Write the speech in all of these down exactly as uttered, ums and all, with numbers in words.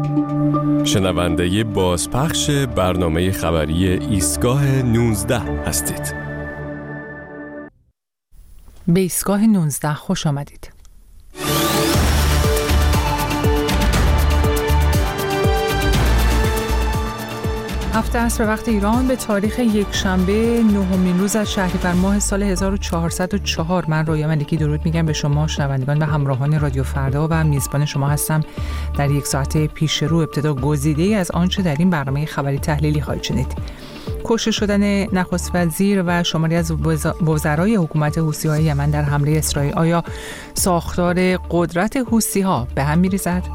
شنونده بازپخش برنامه خبری ایستگاه نوزده هستید. به ایستگاه نوزده خوش آمدید. هفت عصر وقت ایران به تاریخ یک شنبه نهمین روز از شهریور ماه سال هزار و چهارصد و چهار. من رویا ملکی درود میگم به شما شنوندگان و همراهان رادیو فردا و میزبان شما هستم. در یک ساعت پیش رو ابتدا گزیده‌ای از آنچه در این برنامه خبری تحلیلی خواهید شنید. کشته شدن نخست وزیر و شماری از وزرای حکومت حوثی‌های یمن در حمله اسرائیل. آیا ساختار قدرت حوثی‌ها به هم می‌ریزد؟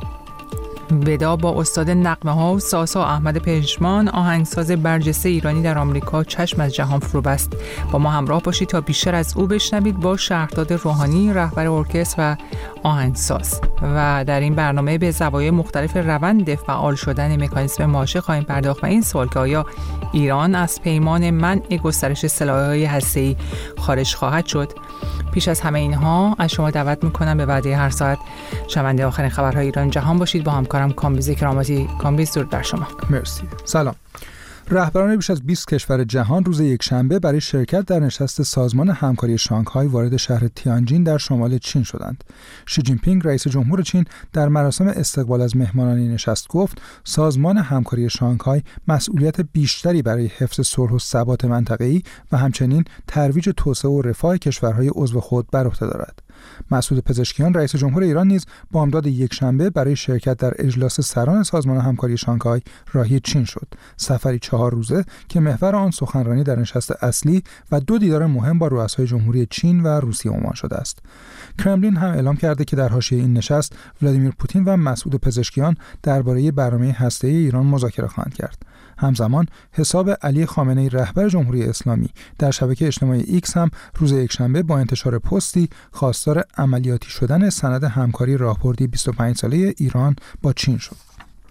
ودا با استاد نغمه‌ها و ساسا احمد پژمان، آهنگساز برجسته ایرانی در آمریکا، چشم از جهان فرو بست. با ما همراه باشید تا بیشتر از او بشنوید با شهرداد روحانی، رهبر ارکستر و آهنگساز. و در این برنامه به زوایای مختلف روند فعال شدن مکانیزم ماشه خواهیم پرداخت و این سوال که آیا ایران از پیمان منع گسترش سلاح‌های هسته‌ای خارج خواهد شد؟ پیش از همه اینها از شما دعوت میکنم به وعده هر ساعت شنونده آخرین خبرهای ایران جهان باشید. با همکارم کامبیز کراماتی. کامبیز درود بر شما. مرسی. سلام. رهبران بیش از بیست کشور جهان روز یکشنبه برای شرکت در نشست سازمان همکاری شانگهای وارد شهر تیانجین در شمال چین شدند. شی جین پینگ رئیس جمهور چین در مراسم استقبال از مهمانان این نشست گفت سازمان همکاری شانگهای مسئولیت بیشتری برای حفظ صلح و ثبات منطقه‌ای و همچنین ترویج توسعه و رفاه کشورهای عضو خود بر عهده دارد. مسعود پزشکیان رئیس جمهور ایران نیز بامداد یکشنبه برای شرکت در اجلاس سران سازمان همکاری شانگهای راهی چین شد. سفری چهار روزه که محور آن سخنرانی در نشست اصلی و دو دیدار مهم با رؤسای جمهوری چین و روسیه عنوان شده است. کرملین هم اعلام کرده که در حاشیه این نشست ولادیمیر پوتین و مسعود پزشکیان درباره برنامه هسته‌ای ایران مذاکره خواهند کرد. همزمان حساب علی خامنه‌ای رهبر جمهوری اسلامی در شبکه اجتماعی ایکس هم روز یکشنبه با انتشار پستی خواستار عملیاتی شدن سند همکاری راهبردی بیست و پنج ساله ایران با چین شد.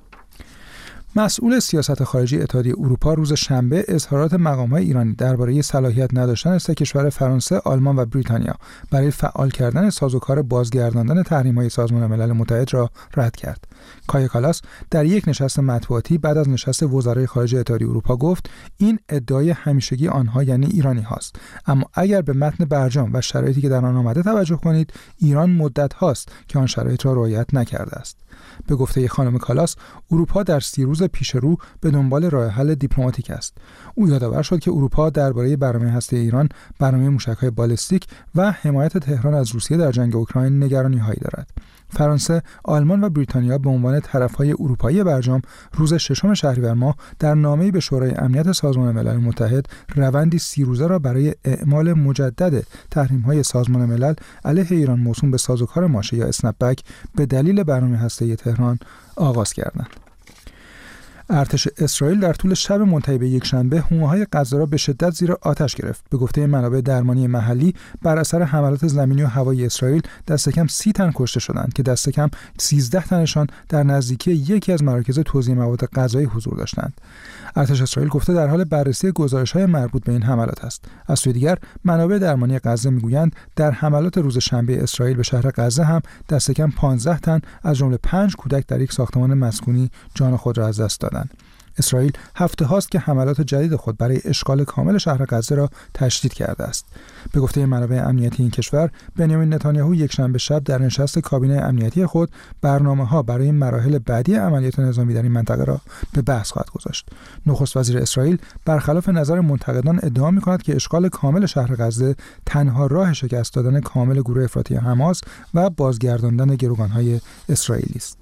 مسئول سیاست خارجی اتحادیه اروپا روز شنبه اظهارات مقام‌های ایرانی درباره صلاحیت نداشتن سه کشور فرانسه، آلمان و بریتانیا برای فعال کردن سازوکار بازگرداندن تحریم‌های سازمان ملل متحد را رد کرد. کایا کالاس در یک نشست مطبوعاتی بعد از نشست وزرای خارجه اتحادیه اروپا گفت این ادعای همیشگی آنها یعنی ایرانی هاست، اما اگر به متن برجام و شرایطی که در آن آمده توجه کنید ایران مدت هاست که آن شرایط را رعایت نکرده است. به گفته خانم کالاس اروپا در سی روز پیش رو به دنبال راه حل دیپلماتیک است. او یادآور شد که اروپا درباره برنامه هسته ایران، برنامه موشک‌های بالستیک و حمایت تهران از روسیه در جنگ اوکراین نگرانی‌هایی دارد. فرانسه، آلمان و بریتانیا به عنوان طرف‌های اروپایی برجام روز ششم شهریور ماه در نامه‌ای به شورای امنیت سازمان ملل متحد روندی سی روزه را برای اعمال مجدد تحریم‌های سازمان ملل علیه ایران موسوم به سازوکار ماشه یا اسنپ بک به دلیل برنامه هسته‌ای تهران آغاز کردند. ارتش اسرائیل در طول شب منتهی به یکشنبه حومه‌های غزه را به شدت زیر آتش گرفت. به گفته منابع درمانی محلی بر اثر حملات زمینی و هوایی اسرائیل دست کم سی تن کشته شدند که دست کم سیزده تنشان در نزدیکی یکی از مراکز توزیع مواد غذایی حضور داشتند. ارتش اسرائیل گفته در حال بررسی گزارش‌های مربوط به این حملات است. از سوی دیگر منابع درمانی غزه میگویند در حملات روز شنبه اسرائیل به شهر غزه هم دست کم پانزده تن از جمله پنج کودک در یک ساختمان مسکونی جان خود را از دست دادند. اسرائیل هفته هاست که حملات جدید خود برای اشغال کامل شهر غزه را تشدید کرده است. به گفته منابع امنیتی این کشور، بنیامین نتانیاهو یکشنبه شب در نشست کابینه امنیتی خود برنامه‌ها برای مراحل بعدی عملیات نظامی در این منطقه را به بحث خواهد گذاشت. نخست وزیر اسرائیل برخلاف نظر منتقدان ادعا می‌کند که اشغال کامل شهر غزه تنها راه شکست دادن کامل گروه افراطی حماس و بازگرداندن گروگان‌های اسرائیلی است.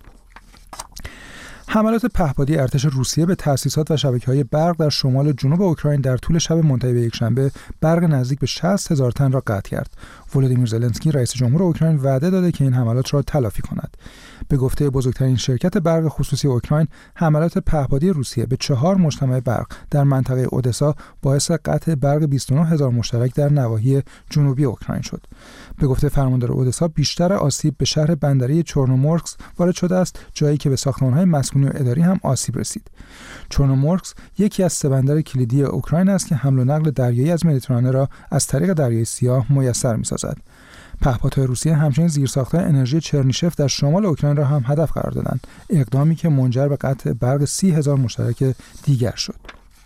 حملات پهپادی ارتش روسیه به تأسیسات و شبکه‌های برق در شمال و جنوب اوکراین در طول شب منتهی به یکشنبه برق نزدیک به شصت هزار تن را قطع کرد. ولادیمیر زلنسکی رئیس جمهور اوکراین وعده داده که این حملات را تلافی کند. به گفته بزرگترین شرکت برق خصوصی اوکراین، حملات پهپادی روسیه به چهار مجتمع برق در منطقه اودسا باعث قطع برق بیست و نه هزار مشترک در نواحی جنوبی اوکراین شد. به گفته فرماندار اودسا، بیشتر آسیب به شهر بندری چورنومورسک وارد شده است، جایی که به ساختمان‌های مسکونی و اداری هم آسیب رسید. چورنومورسک یکی از سه بندر کلیدی اوکراین است که حمل و نقل دریایی از مدیترانه را از طریق دریای سیاه میسر می‌سازد. پهپادهای روسیه همچنین زیرساخت‌های انرژی چرنیشف در شمال اوکراین را هم هدف قرار دادند، اقدامی که منجر به قطع برق سی هزار مشترک دیگر شد.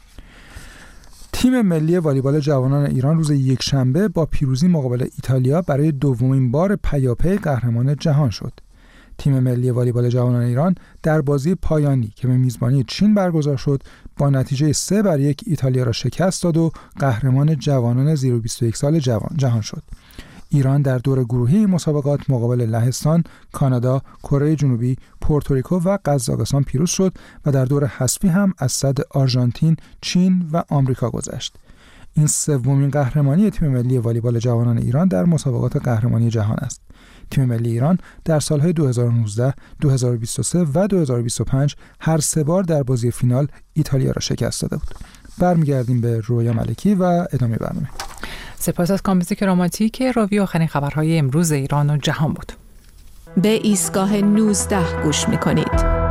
تیم ملی والیبال جوانان ایران روز یکشنبه با پیروزی مقابل ایتالیا برای دومین بار پیاپی قهرمان جهان شد. تیم ملی والیبال جوانان ایران در بازی پایانی که به میزبانی چین برگزار شد با نتیجه سه بر یک ایتالیا را شکست داد و قهرمان جوانان زیر بیست و یک سال جوان جهان شد. ایران در دور گروهی مسابقات مقابل لهستان، کانادا، کره جنوبی، پورتوریکو و قزاقستان پیروز شد و در دور حذفی هم از صد آرژانتین، چین و آمریکا گذشت. این سومین قهرمانی تیم ملی والیبال جوانان ایران در مسابقات قهرمانی جهان است. تیم ملی ایران در سالهای دو هزار و نوزده، دو هزار و بیست و سه و دو هزار و بیست و پنج هر سه بار در بازی فینال ایتالیا را شکست داده بود. برمیگردیم به رویا ملکی و ادامه برنامه. سپاس از کامبیز کراماتی که راوی آخرین خبرهای امروز ایران و جهان بود. به ایستگاه نوزده گوش می‌کنید.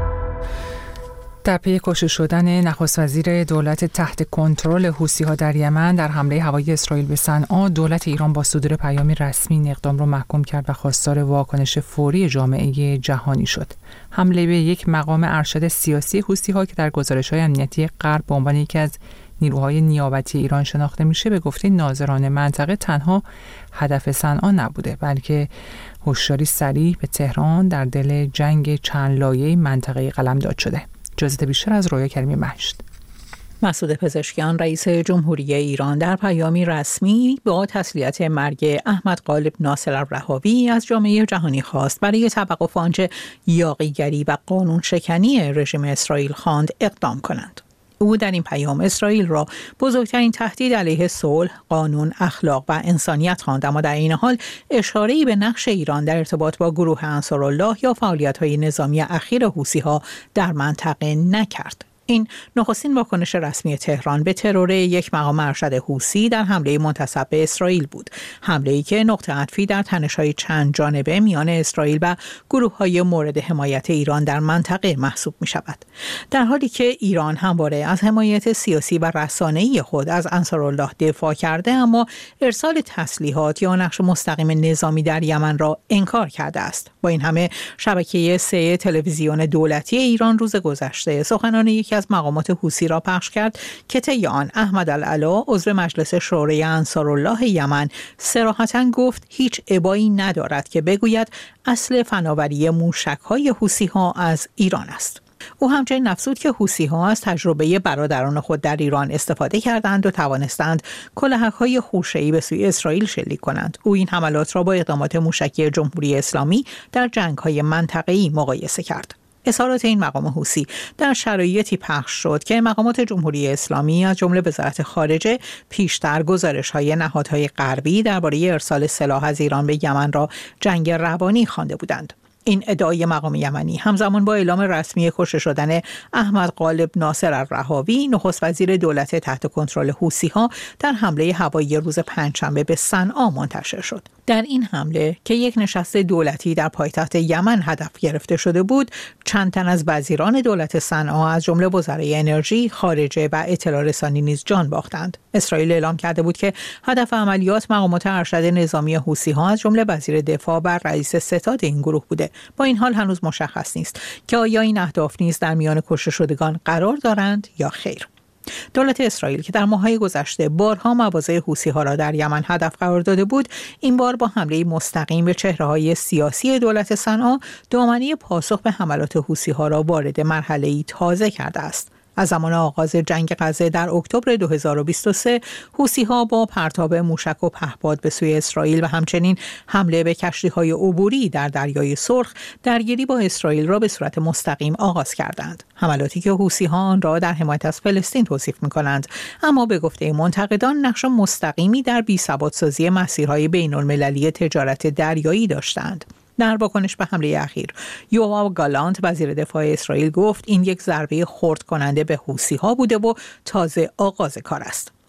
در پی کشته شدن نخست وزیر دولت تحت کنترل حوثی‌ها در یمن در حمله هوایی اسرائیل به صنعا، دولت ایران با صدور پیامی رسمی این اقدام را محکوم کرد و خواستار واکنش فوری جامعه جهانی شد. حمله به یک مقام ارشد سیاسی حوثی‌ها که در گزارش‌های امنیتی غرب به عنوان یکی از نیروهای نیابتی ایران شناخته میشه، به گفته ناظران منطقه تنها هدف صنعا نبوده، بلکه هشداری سریع به تهران در دل جنگ چند لایه‌ای منطقه قلمداد شده. جزئیات بیشتر از رویا کریمی مهشت. مسعود پزشکیان رئیس جمهوری ایران در پیامی رسمی با تسلیت مرگ احمد غالب ناصر الرهاوی از جامعه جهانی خواست برای توقف آنچه یاغیگری و قانون شکنی رژیم اسرائیل خواند اقدام کنند. او در این پیام اسرائیل را بزرگترین تهدید علیه صلح، قانون، اخلاق و انسانیت خواند، اما در این حال اشاره‌ای به نقش ایران در ارتباط با گروه انصارالله یا فعالیت‌های نظامی اخیر حوثی‌ها در منطقه نکرد. این نخستین واکنش رسمی تهران به ترور یک مقام ارشد حوثی در حمله منتسب به اسرائیل بود. حمله‌ای که نقطه عطفی در تنش‌های چند جانبه میان اسرائیل و گروه‌های مورد حمایت ایران در منطقه محسوب می‌شود. در حالی که ایران همواره از حمایت سیاسی و رسانه‌ای خود از انصارالله دفاع کرده، اما ارسال تسلیحات یا نقش مستقیم نظامی در یمن را انکار کرده است. با این همه شبکه سه تلویزیون دولتی ایران روز گذشته سخنان یک از مقامات حوثی را پخش کرد که طی آن احمد العلا عضو مجلس شورای انصارالله یمن صراحتاً گفت هیچ ابایی ندارد که بگوید اصل فناوری موشک‌های حوثی‌ها از ایران است. او همچنین افزود که حوثی‌ها از تجربه برادران خود در ایران استفاده کردند و توانستند کلاهک‌های خوشه‌ای به سوی اسرائیل شلیک کنند. او این حملات را با اقدامات موشکی جمهوری اسلامی در جنگ‌های منطقه‌ای مقایسه کرد. اظهارات این مقام حوثی در شرایطی پخش شد که مقامات جمهوری اسلامی از جمله وزارت خارجه پیشتر گزارش‌های نهادهای غربی درباره ارسال سلاح از ایران به یمن را جنگ روانی خوانده بودند. این ادعای مقام یمنی همزمان با اعلام رسمی کشته شدن احمد غالب ناصر الرهاوی، نخست وزیر دولت تحت کنترل حوثی‌ها، در حمله هوایی روز پنجشنبه به صنعا منتشر شد. در این حمله که یک نشست دولتی در پایتخت یمن هدف گرفته شده بود، چند تن از وزیران دولت صنعا از جمله وزرای انرژی، خارجه و اطلاع رسانی نیز جان باختند. اسرائیل اعلام کرده بود که هدف عملیات مقامات ارشد نظامی حوثی‌ها از جمله وزیر دفاع و رئیس ستاد این گروه بوده. با این حال هنوز مشخص نیست که آیا این اهداف نیز در میان کشته شدگان قرار دارند یا خیر. دولت اسرائیل که در ماه‌های گذشته بارها مواضع حوثی‌ها را در یمن هدف قرار داده بود، این بار با حمله مستقیم به چهره‌های سیاسی دولت صنعا دامنه پاسخ به حملات حوثی‌ها را وارد مرحله‌ای تازه کرده است. از زمان آغاز جنگ غزه در اکتبر دو هزار و بیست و سه، حوثی‌ها با پرتاب موشک و پهپاد به سوی اسرائیل و همچنین حمله به کشتی‌های عبوری در دریای سرخ، درگیری با اسرائیل را به صورت مستقیم آغاز کردند. حملاتی که حوثی‌ها آن را در حمایت از فلسطین توصیف می‌کنند، اما به گفته منتقدان نقش مستقیمی در بی‌ثبات‌سازی مسیرهای بین‌المللی تجارت دریایی داشتند. در واکنش به حمله اخیر، یوآو گالانت وزیر دفاع اسرائیل گفت این یک ضربه خرد کننده به حوثی‌ها بوده و تازه آغاز کار است.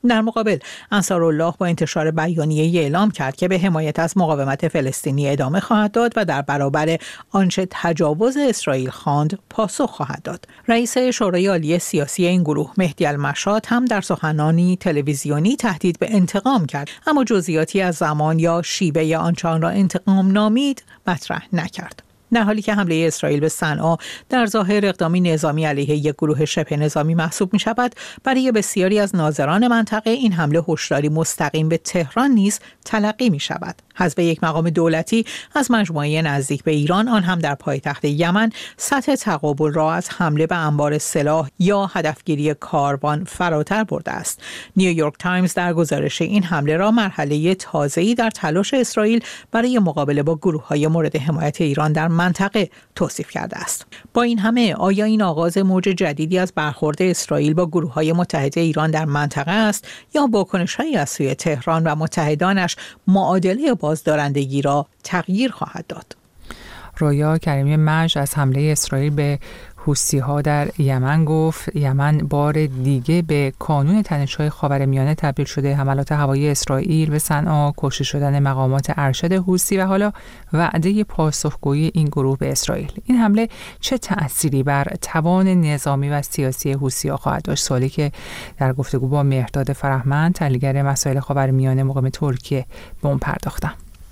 در مقابل انصارالله با انتشار بیانیه‌ای اعلام کرد که به حمایت از مقاومت فلسطینی ادامه خواهد داد و در برابر آنچه تجاوز اسرائیل خواند پاسخ خواهد داد. رئیس شورای عالی سیاسی این گروه مهدی المشاط هم در سخنرانی تلویزیونی تهدید به انتقام کرد، اما جزئیاتی از زمان یا شیوه آنچه آن را انتقام نامید مطرح نکرد. در حالی که حمله اسرائیل به صنعا در ظاهر اقدامی نظامی علیه یک گروه شبه نظامی محسوب می شود، برای بسیاری از ناظران منطقه این حمله هشداری مستقیم به تهران نیز تلقی می شود. حسب یک مقام دولتی از مجموعه نزدیک به ایران، آن هم در پایتخت یمن، سطح تقابل را از حمله به انبار سلاح یا هدفگیری کاروان فراتر برده است. نیویورک تایمز در گزارش این حمله را مرحله تازه‌ای در تلاش اسرائیل برای مقابله با گروه‌های مورد حمایت ایران در منطقه توصیف کرده است. با این همه آیا این آغاز موج جدیدی از برخورد اسرائیل با گروه‌های متحد ایران در منطقه است یا واکنش‌هایی از سوی تهران و متحدانش معادله بازدارندگی را تغییر خواهد داد؟ رویا کریمی مجد از حمله اسرائیل به حوثی‌ها در یمن گفت یمن بار دیگه به کانون تنش‌های خاورمیانه تبدیل شده. حملات هوایی اسرائیل به صنعا، کشته شدن مقامات ارشد حوثی و حالا وعده پاسخگویی این گروه به اسرائیل. این حمله چه تأثیری بر توان نظامی و سیاسی حوثی‌ها خواهد داشت؟ سوالی که در گفتگو با مهرداد فرهمند، تحلیلگر مسائل خاورمیانه مقیم ترکیه، به اون پرداختم.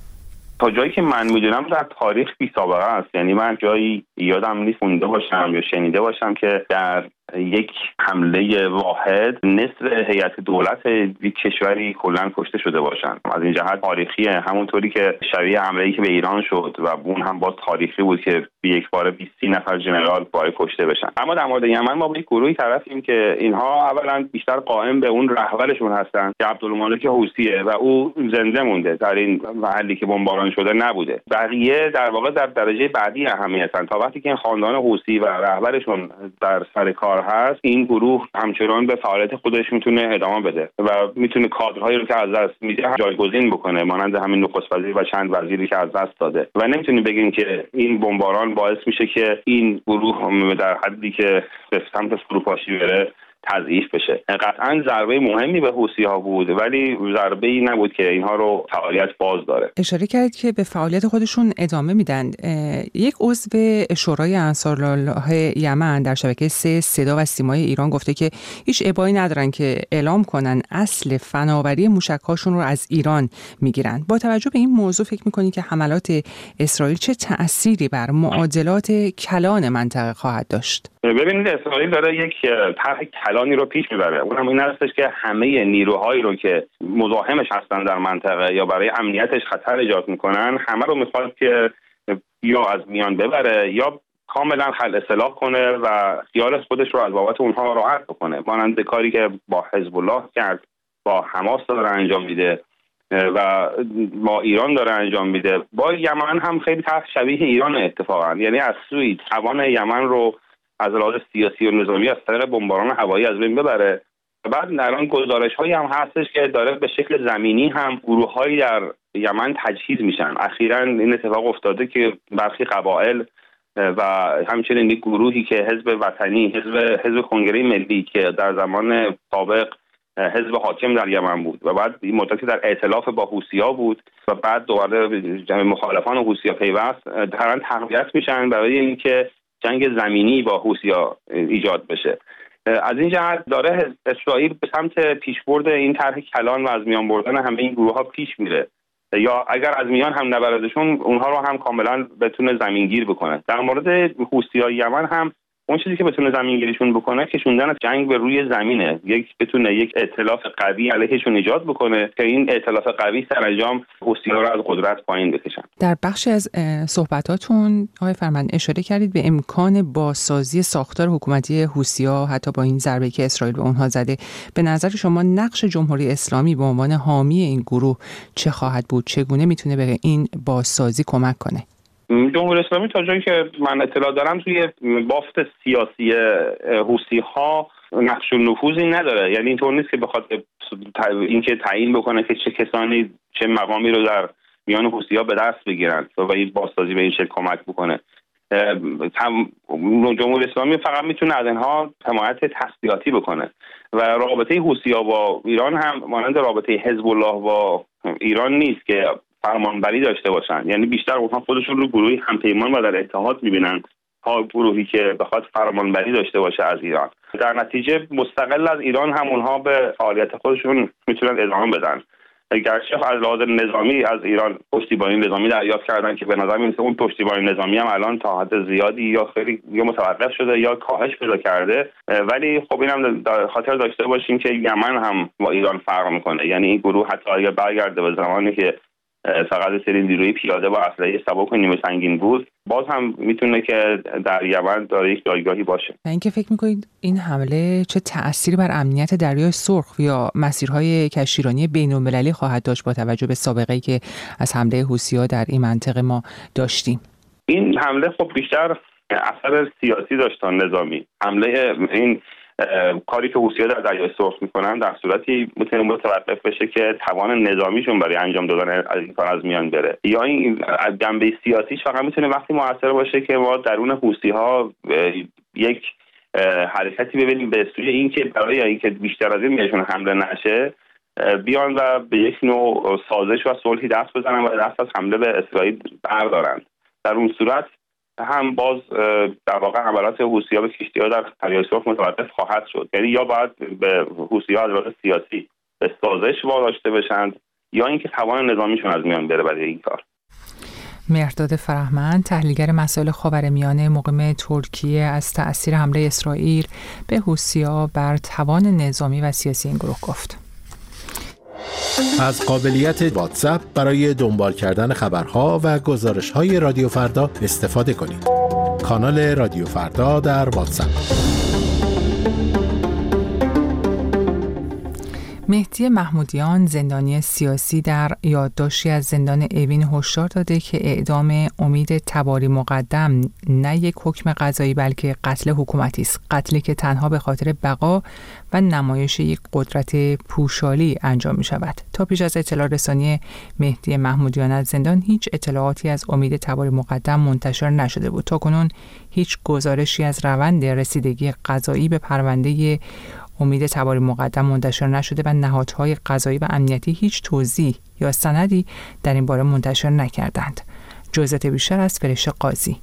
تا جایی که من میدونم در تاریخ بی سابقه است. یعنی من جایی یادم نیست خونده باشم یا شنیده باشم که در یک حمله واحد نصف هیئت دولت یک کشوری کلاً کشته شده باشن. از این جهت تاریخیه، همونطوری که شبیه حمله‌ای که به ایران شد و اون هم باز تاریخی بود که به یک بار بیست نفر ژنرال باید کشته بشن. اما در مورد یمن ما با یک گروهی طرفیم که اینها اولا بیشتر قائم به اون رهبرشون هستن که عبدالمالک حوثیه و او زنده مونده، در این محلی که بمباران شده نبوده. بقیه در واقع در درجه بعدی اهمیتن. تا وقتی که این خاندان حوثی و رهبرشون در سر کار هست، این گروه همچنان به فعالیت خودش میتونه ادامه بده و میتونه کادرهایی رو که از دست میده جایگزین بکنه، مانند همین نخست وزیر و چند وزیری که از دست داده. و نمیتونیم بگیم که این بمباران باعث میشه که این گروه در حدی که به سمت فروپاشی بره تضعیف بشه. قطعاً ضربه مهمی به حوثی‌ها بود، ولی ضربه‌ای نبود که اینها رو فعالیت باز داره. اشاره کردید که به فعالیت خودشون ادامه میدن. یک عضو شورای انصارالله یمن در شبکه سه صدا و سیمای ایران گفته که هیچ ابایی ندارن که اعلام کنن اصل فناوری موشک‌هاشون رو از ایران میگیرن. با توجه به این موضوع فکر می‌کنید که حملات اسرائیل چه تأثیری بر معادلات کلان منطقه خواهد داشت؟ ببینید، اسرائیل داره یک طرح کلانی رو پیش میبره. اونم این هستش که همه نیروهایی رو که مزاحمش هستن در منطقه یا برای امنیتش خطر ایجاد میکنن، همه رو میخواد که یا از میان ببره یا کاملا خلع سلاح کنه و خیال خودش رو از بابت اونها راحت بکنه. مانند کاری که با حزب الله کرد، با حماس داره انجام میده و با ایران داره انجام میده. با یمن هم خیلی طرح شبیه ایران اتفاقا، یعنی از سوی توان یمن رو از لحاظ سیاسی و نظامی از طریق بمباران هوایی از بین ببره. و بعد الان گزارش‌هایی هم هستش که داره به شکل زمینی هم گروه‌هایی در یمن تجهیز میشن. اخیراً این اتفاق افتاده که برخی قبایل و همچنین یک گروهی که حزب وطنی، حزب حزب کنگره ملی که در زمان سابق حزب حاکم در یمن بود و بعد این مدتی در ائتلاف با حوثی‌ها بود و بعد دوباره جمع مخالفان حوثی‌ها پیوست، دارن تقویت میشن برای اینکه جنگ زمینی با حوثی‌ها ایجاد بشه. از این جهت داره اسرائیل به سمت پیشبرد این طرح کلان و از میان بردن همه این گروه‌ها پیش میره، یا اگر از میان هم نبردشون اونها رو هم کاملا بتونه زمینگیر بکنه. در مورد حوثی‌های یمن هم اون چیزی که بتونه زمینگیریشون بکنه کشوندن از جنگ به روی زمینه، یک بتونه یک ائتلاف قوی علیهشون ایجاد بکنه که این ائتلاف قوی سرانجام حوثی‌ها رو از قدرت پایین بکشن. در بخشی از صحبتاتون آقای فرهمند اشاره کردید به امکان بازسازی ساختار حکومتی حوثی‌ها حتی با این ضربه‌ای که اسرائیل به اونها زده. به نظر شما نقش جمهوری اسلامی به عنوان حامی این گروه چه خواهد بود؟ چگونه میتونه به این بازسازی کمک کنه؟ جمهوری اسلامی تا جایی که من اطلاع دارم توی بافت سیاسی حوثی‌ها نقش و نفوذی نداره. یعنی اینطور نیست که بخواد اینکه تعیین بکنه که چه کسانی چه مقامی رو در میان حوثی‌ها به دست بگیرن و این بازسازی به این شکل کمک بکنه. جمهوری اسلامی فقط میتونه از اینها حمایت تسلیحاتی بکنه و رابطه حوثی‌ها با ایران هم مانند رابطه حزب الله با ایران نیست که فرمانبری داشته باشن. یعنی بیشتر اونها خودشون رو گروهی همپیمان و در اتحاد میبینن تا گروهی که بخواد فرمانبری داشته باشه از ایران. در نتیجه مستقل از ایران هم اونها به فعالیت خودشون میتونن ادامه بدن. گرچه از لحاظ نظامی از ایران پشتیبانی نظامی دریافت کردن که به نظر میاد اون پشتیبانی نظامی هم الان تا حد زیادی یا خیلی یا متوقف شده یا کاهش پیدا کرده، ولی خب اینم در خاطر داشته باشیم که یمن هم با ایران فرق میکنه. یعنی این گروه حتی اگه برگرده به زمانی که فقط سری نیروی پیاده با اسلحه سبک و نیمه سنگین بود، باز هم میتونه که در یمن داره یک جایگاهی باشه. و اینکه فکر میکنید این حمله چه تأثیری بر امنیت دریای سرخ یا مسیرهای کشتیرانی بین‌المللی خواهد داشت با توجه به سابقه‌ای که از حمله حوثی‌ها در این منطقه ما داشتیم؟ این حمله خب بیشتر اثر سیاسی داشت تا نظامی. حمله این کاری که حوثی‌ها در دریای سرخ میکنن در صورتی میتونه متوقف بشه که توان نظامیشون برای انجام دادن از این کار از میان بره، یا این از جنبه سیاسیش فقط میتونه وقتی موثر باشه که ما درون حوثی‌ها یک حرکتی ببینیم به سوی اینکه برای اینکه بیشتر از این بهشون حمله نشه بیان و به یک نوع سازش و صلحی دست بزنن و دست از حمله به اسرائیل بردارن. در اون صورت هم باز در واقع حملات حوثی‌ها به کشتی‌ها در دریای سرخ متوقف خواهد شد. یعنی یا باید به حوثی‌ها از لحاظ سیاسی به سازش واداشته بشن یا اینکه توان نظامیشون از میان بره برای این کار. مهرداد فرهمند، تحلیلگر مسائل خاورمیانه مقیم ترکیه، از تأثیر حمله اسرائیل به حوثی‌ها بر توان نظامی و سیاسی این گروه گفت. از قابلیت واتساپ برای دنبال کردن خبرها و گزارش‌های رادیو فردا استفاده کنید. کانال رادیو فردا در واتساپ. مهدی محمودیان، زندانی سیاسی، در یادداشتی از زندان اوین هشدار داده که اعدام امید تباری مقدم نه یک حکم قضایی بلکه قتل حکومتی است، قتلی که تنها به خاطر بقا و نمایش یک قدرت پوشالی انجام می شود. تا پیش از اطلاع رسانی مهدی محمودیان از زندان هیچ اطلاعاتی از امید تباری مقدم منتشر نشده بود. تاکنون هیچ گزارشی از روند رسیدگی قضایی به پرونده امید تباری مقدم منتشر نشده و نهادهای قضایی و امنیتی هیچ توضیح یا سندی در این باره منتشر نکردند. جزئیات بیشتر از فرشته قاضی.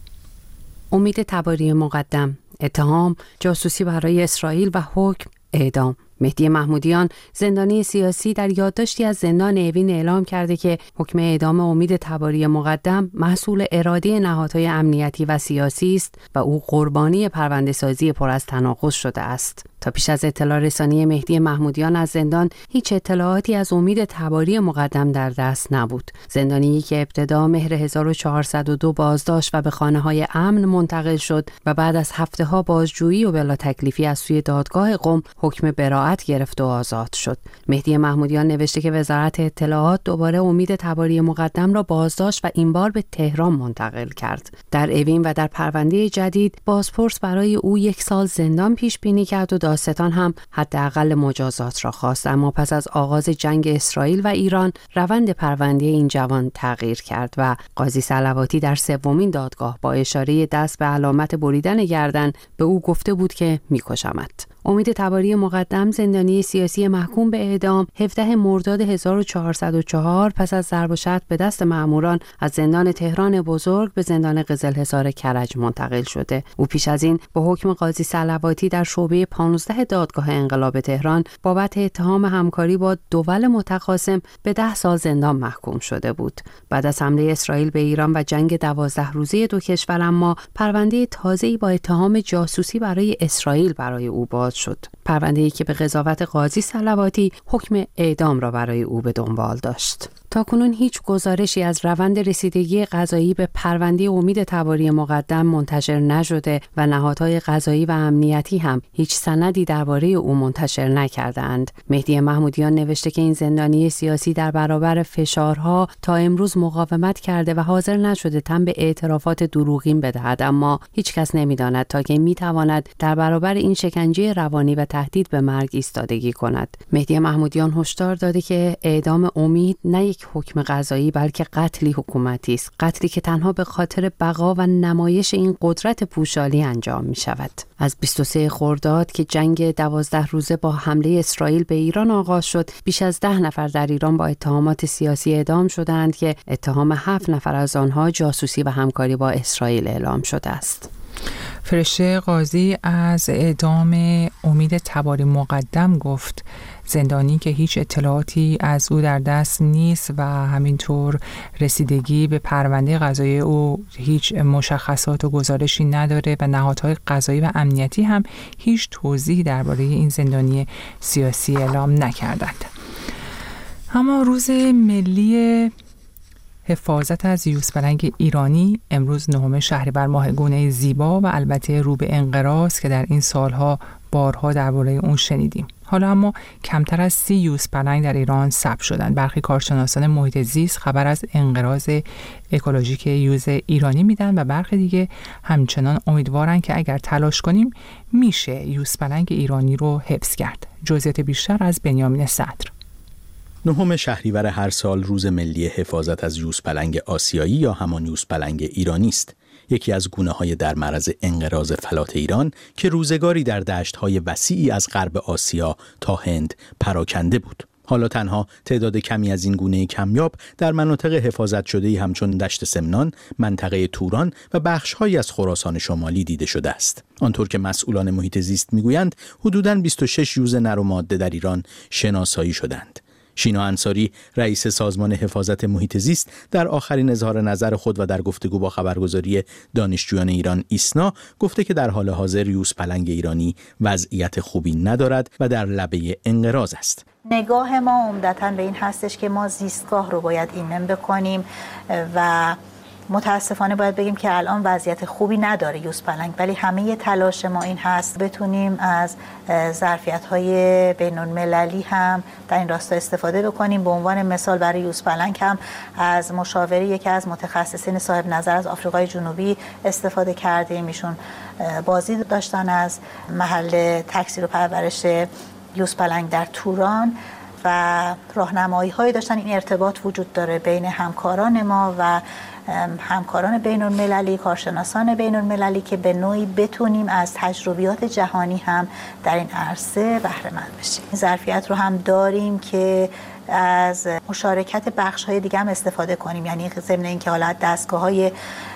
امید تباری مقدم، اتهام جاسوسی برای اسرائیل و حکم اعدام. مهدی محمودیان، زندانی سیاسی، در یادداشتی از زندان اوین اعلام کرده که حکم اعدام امید تباری مقدم محصول اراده نهادهای امنیتی و سیاسی است و او قربانی پرونده‌سازی پر از تناقض شده است. تا پیش از اطلاع رسانی مهدی محمودیان از زندان هیچ اطلاعاتی از امید تباری مقدم در دست نبود. زندانی که ابتدا مهر هزار و چهارصد و دو بازداشت و به خانه‌های امن منتقل شد و بعد از هفته‌ها بازجویی و بلا تکلیفی از سوی دادگاه قم حکم براءت گرفت و آزاد شد. مهدی محمودیان نوشته که وزارت اطلاعات دوباره امید تباری مقدم را بازداشت و این بار به تهران منتقل کرد. در اوین و در پرونده جدید بازپرس برای او یک سال زندان پیش بینی کرد و دادستان هم حداقل مجازات را خواست، اما پس از آغاز جنگ اسرائیل و ایران روند پرونده این جوان تغییر کرد و قاضی صلواتی در سومین دادگاه با اشاره دست به علامت بریدن گردن به او گفته بود که می‌کشمت. امید تباری مقدم، زندانی سیاسی محکوم به اعدام، هفدهم مرداد هزار و چهارصد و چهار پس از ضرب و شتم به دست مأموران از زندان تهران بزرگ به زندان قزلحصار کرج منتقل شده. او پیش از این با حکم قاضی صلواتی در شعبه پانزده دادگاه انقلاب تهران بابت اتهام همکاری با دول متخاصم به ده سال زندان محکوم شده بود. بعد از حمله اسرائیل به ایران و جنگ دوازده روزه دو کشور اما پرونده تازه‌ای با اتهام جاسوسی برای اسرائیل برای او باز شد. پرونده‌ای که به قضاوت قاضی صلواتی حکم اعدام را برای او به دنبال داشت. تاکنون هیچ گزارشی از روند رسیدگی قضایی به پرونده امید تباری مقدم منتشر نشده و نهادهای قضایی و امنیتی هم هیچ سندی درباره او منتشر نکردند. مهدی محمودیان نوشته که این زندانی سیاسی در برابر فشارها تا امروز مقاومت کرده و حاضر نشده تن به اعترافات دروغین بدهد، اما هیچ کس نمی‌داند تا کی می‌تواند در برابر این شکنجه روانی و تهدید به مرگ ایستادگی کند. مهدی محمودیان هشدار داده که اعدام امید نه یک یک حکم قضایی بلکه قتلی حکومتی است، قتلی که تنها به خاطر بقا و نمایش این قدرت پوشالی انجام می شود. از بیست و سوم خرداد که جنگ دوازده روزه با حمله اسرائیل به ایران آغاز شد، بیش از ده نفر در ایران با اتهامات سیاسی اعدام شدند که اتهام هفت نفر از آنها جاسوسی و همکاری با اسرائیل اعلام شده است. فرشته قاضی از اعدام امید تباری مقدم گفت زندانی که هیچ اطلاعاتی از او در دست نیست و همینطور رسیدگی به پرونده قضایی او هیچ مشخصات و گزارشی نداره و نهادهای قضایی و امنیتی هم هیچ توضیحی درباره این زندانی سیاسی اعلام نکردند. اما روز ملی حفاظت از یوزپلنگ ایرانی امروز نهم شهریور ماه، گونه زیبا و البته رو به انقراض که در این سالها بارها درباره اون شنیدیم. حالا اما کمتر از سی یوزپلنگ در ایران ثبت شدند. برخی کارشناسان محیط زیست خبر از انقراض اکولوژیک یوز ایرانی میدن و برخی دیگه همچنان امیدوارن که اگر تلاش کنیم میشه یوزپلنگ ایرانی رو حفظ کرد. جزئیات بیشتر از بنیامین صدر. نهم شهریور هر سال روز ملی حفاظت از یوزپلنگ آسیایی یا همان یوزپلنگ ایرانی است. یکی از گونه‌های در معرض انقراض فلات ایران که روزگاری در دشت‌های وسیعی از غرب آسیا تا هند پراکنده بود. حالا تنها تعداد کمی از این گونه کمیاب در مناطق حفاظت شده‌ای همچون دشت سمنان، منطقه توران و بخش‌هایی از خراسان شمالی دیده شده است. آنطور که مسئولان محیط زیست می‌گویند، حدوداً بیست و شش یوز نر و ماده در ایران شناسایی شدند. شینا انصاری رئیس سازمان حفاظت محیط زیست در آخرین اظهار نظر خود و در گفتگو با خبرگزاری دانشجویان ایران ایسنا گفته که در حال حاضر یوزپلنگ ایرانی وضعیت خوبی ندارد و در لبه انقراض است. نگاه ما عمدتاً به این هستش که ما زیستگاه رو باید ایمن بکنیم و متاسفانه باید بگیم که الان وضعیت خوبی نداره یوزپلنگ، ولی همه تلاش ما این هست بتونیم از ظرفیت‌های بین‌المللی هم در این راستا استفاده بکنیم. به عنوان مثال برای یوزپلنگ هم از مشاوره یکی از متخصصین صاحب نظر از آفریقای جنوبی استفاده کردیم. ایشون بازی داشتن از محل تکثیر و پرورش یوزپلنگ در توران و راهنمایی‌هایی داشتن. این ارتباط وجود داره بین همکاران ما و همکاران بین المللی، کارشناسان بین المللی که به نوعی بتونیم از تجربیات جهانی هم در این عرصه بهره مند بشیم. این ظرفیت رو هم داریم که از مشارکت بخش‌های دیگه هم استفاده کنیم، یعنی ضمن اینکه حالا دستگاه‌های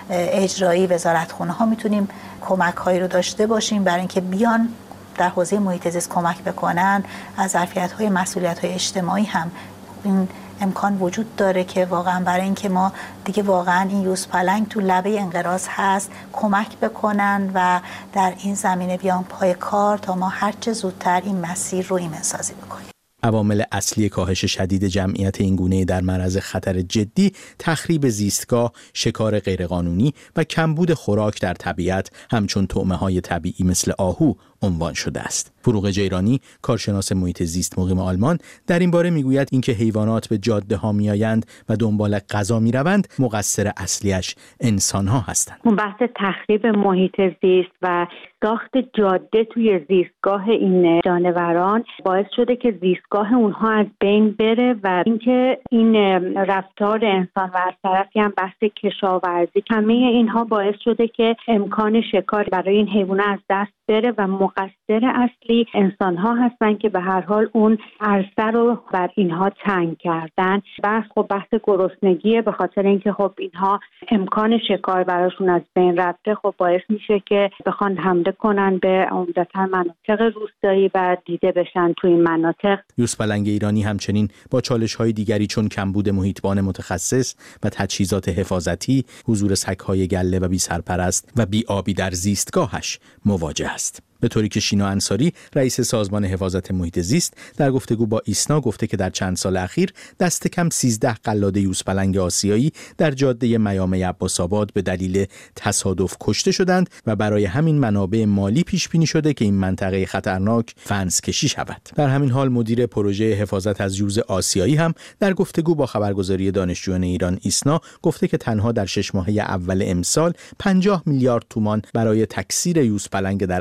اجرایی وزارتخونه‌ها میتونیم کمک‌هایی رو داشته باشیم برای اینکه بیان در حوزه محیط زیست کمک بکنن. از ظرفیت‌های مسئولیت‌های اجتماعی هم این امکان وجود داره که واقعا برای اینکه ما دیگه واقعا این یوزپلنگ تو لبه انقراض هست کمک بکنن و در این زمینه بیان پای کار تا ما هرچه زودتر این مسیر رو ایمن سازی بکنیم. عوامل اصلی کاهش شدید جمعیت این گونه در معرض خطر جدی تخریب زیستگاه، شکار غیرقانونی و کمبود خوراک در طبیعت همچون طعمه‌های طبیعی مثل آهو عنوان شده است. فروغ جیرانی، کارشناس محیط زیست مقیم آلمان، در این باره میگوید اینکه حیوانات به جاده ها میآیند و دنبال غذا میروند، مقصر اصلیش انسان ها هستند. اون بحث تخریب محیط زیست و ساخت جاده توی زیستگاه این جانوران باعث شده که زیستگاه اونها از بین بره و اینکه این رفتار انسان و از طرفی هم بحث کشاورزی، همه اینها باعث شده که امکان شکار برای این حیوانات از دست بره و مقصر اصلی انسان ها هستن که به هر حال اون عرصه رو بر اینها تنگ کردن. بحث خب بحث گرسنگیه، به خاطر اینکه خب اینها امکان شکار براشون از بین رفته، خب باعث میشه که بخوان حمله کنن به عمدتاً مناطق روستایی و دیده بشن توی این مناطق. یوزپلنگ ایرانی همچنین با چالش‌های دیگری چون کمبود محیطبان متخصص و تجهیزات حفاظتی، حضور سگ‌های گله و بی سرپرست و بی آبی در زیستگاهش مواجه است. به طوری که شینا انصاری رئیس سازمان حفاظت محیط زیست در گفتگو با ایسنا گفته که در چند سال اخیر دست کم سیزده قلاده یوزپلنگ آسیایی در جاده میامه عباس‌آباد به دلیل تصادف کشته شدند و برای همین منابع مالی پیش بینی شده که این منطقه خطرناک فنس کشی شود. در همین حال مدیر پروژه حفاظت از یوز آسیایی هم در گفتگو با خبرگزاری دانشجویان ایران ایسنا گفته که تنها در شش ماهه اول امسال پنجاه میلیارد تومان برای تکثیر یوزپلنگ در اسارت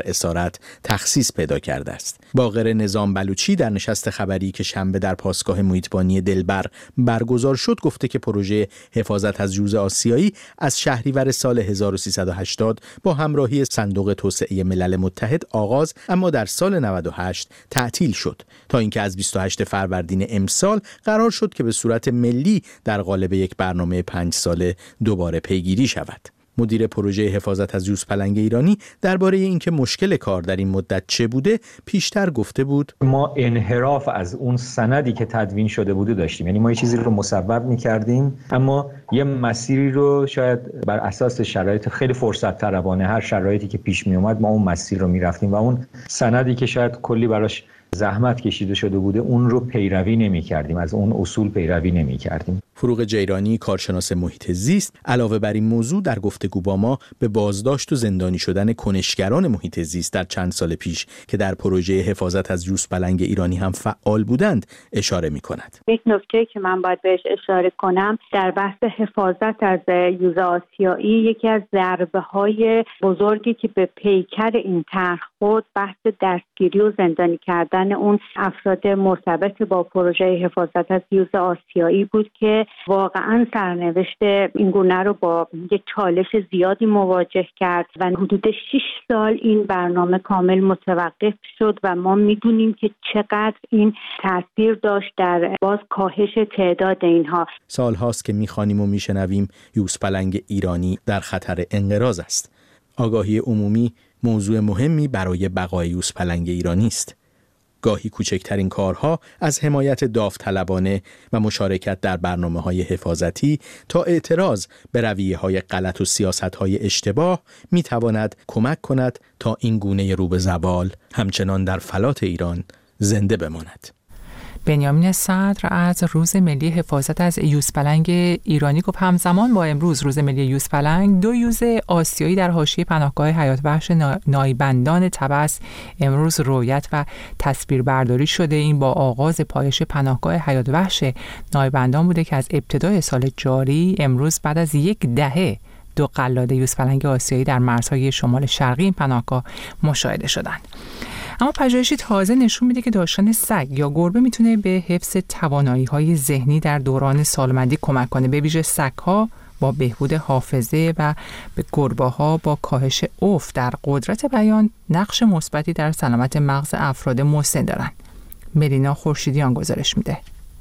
دولت تخصیص پیدا کرده است. باقر نظام بلوچی در نشست خبری که شنبه در پاسگاه محیطبانی دلبر برگزار شد گفته که پروژه حفاظت از یوز آسیایی از شهریور سال هزار و سیصد و هشتاد با همراهی صندوق توسعه ملل متحد آغاز اما در سال نود و هشت تعطیل شد تا اینکه از بیست و هشتم فروردین امسال قرار شد که به صورت ملی در قالب یک برنامه پنج ساله دوباره پیگیری شود. مدیر پروژه حفاظت از یوزپلنگ ایرانی درباره اینکه مشکل کار در این مدت چه بوده پیشتر گفته بود: ما انحراف از اون سندی که تدوین شده بوده داشتیم، یعنی ما یه چیزی رو مصوب می‌کردیم اما یه مسیری رو شاید بر اساس شرایط خیلی فرصت طلبانه هر شرایطی که پیش می اومد ما اون مسیر رو می‌رفتیم و اون سندی که شاید کلی براش زحمت کشیده شده بوده اون رو پیروی نمی کردیم، از اون اصول پیروی نمی کردیم. فروغ جیرانی کارشناس محیط زیست علاوه بر این موضوع در گفتگو با ما به بازداشت و زندانی شدن کنشگران محیط زیست در چند سال پیش که در پروژه حفاظت از یوزپلنگ ایرانی هم فعال بودند اشاره می کند. یک نکته که من باید بهش اشاره کنم در بحث حفاظت از یوز آسیایی، یکی از ضربه‌های بزرگی که به پیکر این طرح خورد بحث دستگیری و زندانی کردن اون افراد مرتبط با پروژه حفاظت از یوز آسیایی بود که واقعا سرنوشت این گونه رو با یک چالش زیادی مواجه کرد و حدود شش سال این برنامه کامل متوقف شد و ما میدونیم که چقدر این تاثیر داشت در باز کاهش تعداد اینها. سال هاست که میخوانیم و میشنویم یوزپلنگ ایرانی در خطر انقراض است. آگاهی عمومی موضوع مهمی برای بقای یوزپلنگ ایرانی است. گاهی کوچکترین کارها از حمایت داوطلبانه و مشارکت در برنامه‌های حفاظتی تا اعتراض به رویه‌های غلط و سیاست‌های اشتباه می‌تواند کمک کند تا این گونه رو به زوال همچنان در فلات ایران زنده بماند. بنیامین صدر از روز ملی حفاظت از یوزپلنگ ایرانی گفت همزمان با امروز روز ملی یوزپلنگ دو یوز آسیایی در حاشیه پناهگاه حیات وحش نایبندان طبس امروز رویت و تصویربرداری شده. این با آغاز پایش پناهگاه حیات وحش نایبندان بوده که از ابتدای سال جاری امروز بعد از یک دهه دو قلاده یوزپلنگ آسیایی در مرزهای شمال شرقی این پناهگاه مشاهده شدند. اما پژوهشی تازه نشون میده که داشتن سگ یا گربه میتونه به حفظ توانایی‌های ذهنی در دوران سالمندی کمک کنه، به ویژه سگ‌ها با بهبود حافظه و به گربه‌ها با کاهش افت در قدرت بیان نقش مثبتی در سلامت مغز افراد مسن دارن. ملینا خورشیدیان گزارش میده.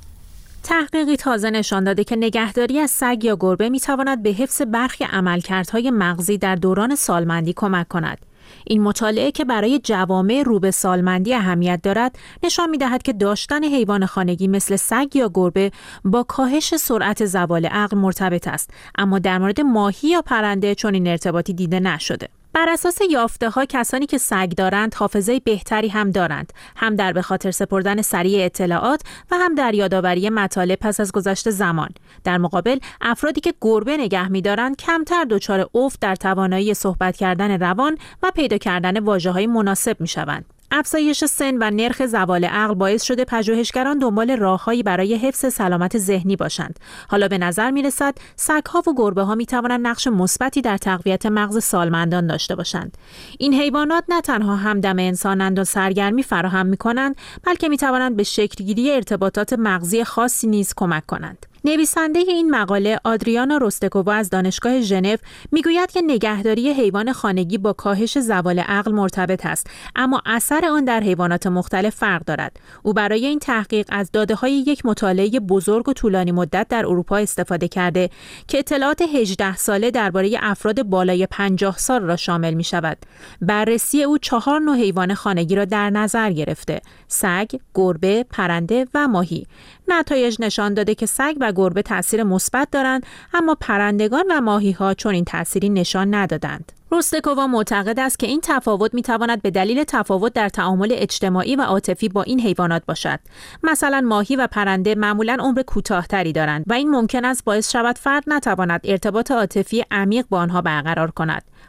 تحقیقی تازه نشان داده که نگهداری از سگ یا گربه میتواند به حفظ برخی عملکردهای مغزی در دوران سالمندی کمک کند. این مطالعه که برای جوامع رو به سالمندی اهمیت دارد نشان می‌دهد که داشتن حیوان خانگی مثل سگ یا گربه با کاهش سرعت زوال عقل مرتبط است، اما در مورد ماهی یا پرنده چون این ارتباطی دیده نشده. بر اساس یافته‌ها کسانی که سگ دارند حافظه بهتری هم دارند، هم در به خاطر سپردن سریع اطلاعات و هم در یادآوری مطالب پس از گذشت زمان. در مقابل افرادی که گربه نگه می‌دارند کمتر دچار افت در توانایی صحبت کردن روان و پیدا کردن واژه‌های مناسب می‌شوند. افزایش سن و نرخ زوال عقل باعث شده پژوهشگران دنبال راههایی برای حفظ سلامت ذهنی باشند. حالا به نظر می‌رسد سگ‌ها و گربه‌ها می‌توانند نقش مثبتی در تقویت مغز سالمندان داشته باشند. این حیوانات نه تنها همدم انسانند و سرگرمی فراهم می‌کنند، بلکه می‌توانند به شکل‌گیری ارتباطات مغزی خاصی نیز کمک کنند. نویسنده این مقاله آدریانا روستکووا از دانشگاه ژنو میگوید که نگهداری حیوان خانگی با کاهش زوال عقل مرتبط است، اما اثر آن در حیوانات مختلف فرق دارد. او برای این تحقیق از داده‌های یک مطالعه بزرگ و طولانی مدت در اروپا استفاده کرده که اطلاعات هجده ساله درباره افراد بالای پنجاه سال را شامل می‌شود. بررسی او چهار نوع حیوان خانگی را در نظر گرفته: سگ، گربه، پرنده و ماهی. نتایج نشان داده که سگ و گربه تأثیر مثبت دارند، اما پرندگان و ماهی‌ها چون این تأثیری نشان ندادند. روستکووا معتقد است که این تفاوت می‌تواند به دلیل تفاوت در تعامل اجتماعی و عاطفی با این حیوانات باشد. مثلا ماهی و پرنده معمولاً عمر کوتاه‌تری دارند و این ممکن است باعث شود فرد نتواند ارتباط عاطفی عمیق با آنها برقرار کند.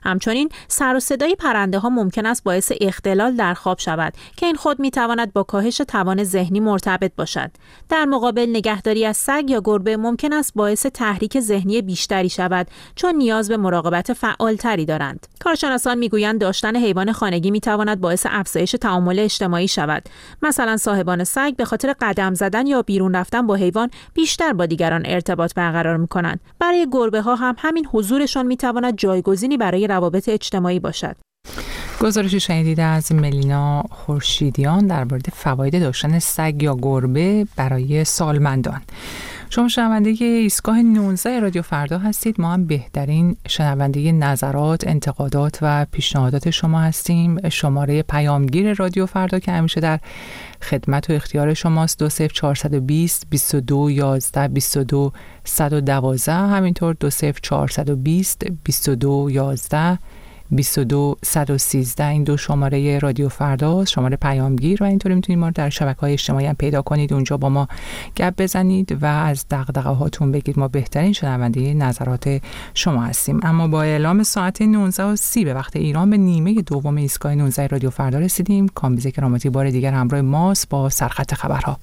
همچنین سر و صدای پرنده ها ممکن است باعث اختلال در خواب شود که این خود می تواند با کاهش توان ذهنی مرتبط باشد. در مقابل نگهداری از سگ یا گربه ممکن است باعث تحریک ذهنی بیشتری شود چون نیاز به مراقبت فعالتری دارند. کارشناسان میگویند داشتن حیوان خانگی می تواند باعث افزایش تعامل اجتماعی شود. مثلا صاحبان سگ به خاطر قدم زدن یا بیرون رفتن با حیوان بیشتر با دیگران ارتباط برقرار می کنند. برای گربه ها هم همین حضورشان می تواند جایگزینی برای روابط اجتماعی باشد. گزارشی شنیدید از ملینا خورشیدیان درباره فواید داشتن سگ یا گربه برای سالمندان. شما شنونده ایستگاه نوزده رادیو فردا هستید. ما هم بهترین شنونده نظرات، انتقادات و پیشنهادات شما هستیم. شماره پیامگیر رادیو فردا که همیشه در خدمت و اختیار شماست دو صفر چهارصد و بیست بیست و دو یازده بیست و دو صد و دوازده، همینطور دو صفر چهارصد و بیست بیست و دو یازده بیست و دو صد و سیزده. این دو شماره رادیو فرداست، شماره پیامگیر، و اینطوری میتونید ما رو در شبکه‌های اجتماعی هم پیدا کنید، اونجا با ما گپ بزنید و از دغدغه‌هاتون بگید. ما بهترین شنونده نظرات شما هستیم. اما با اعلام ساعت نوزده و سی به وقت ایران به نیمه دوم ایستگاه نوزده رادیو فردا رسیدیم. کامبیز کرامتی بار دیگر همراه ماست با سرخط خبرها.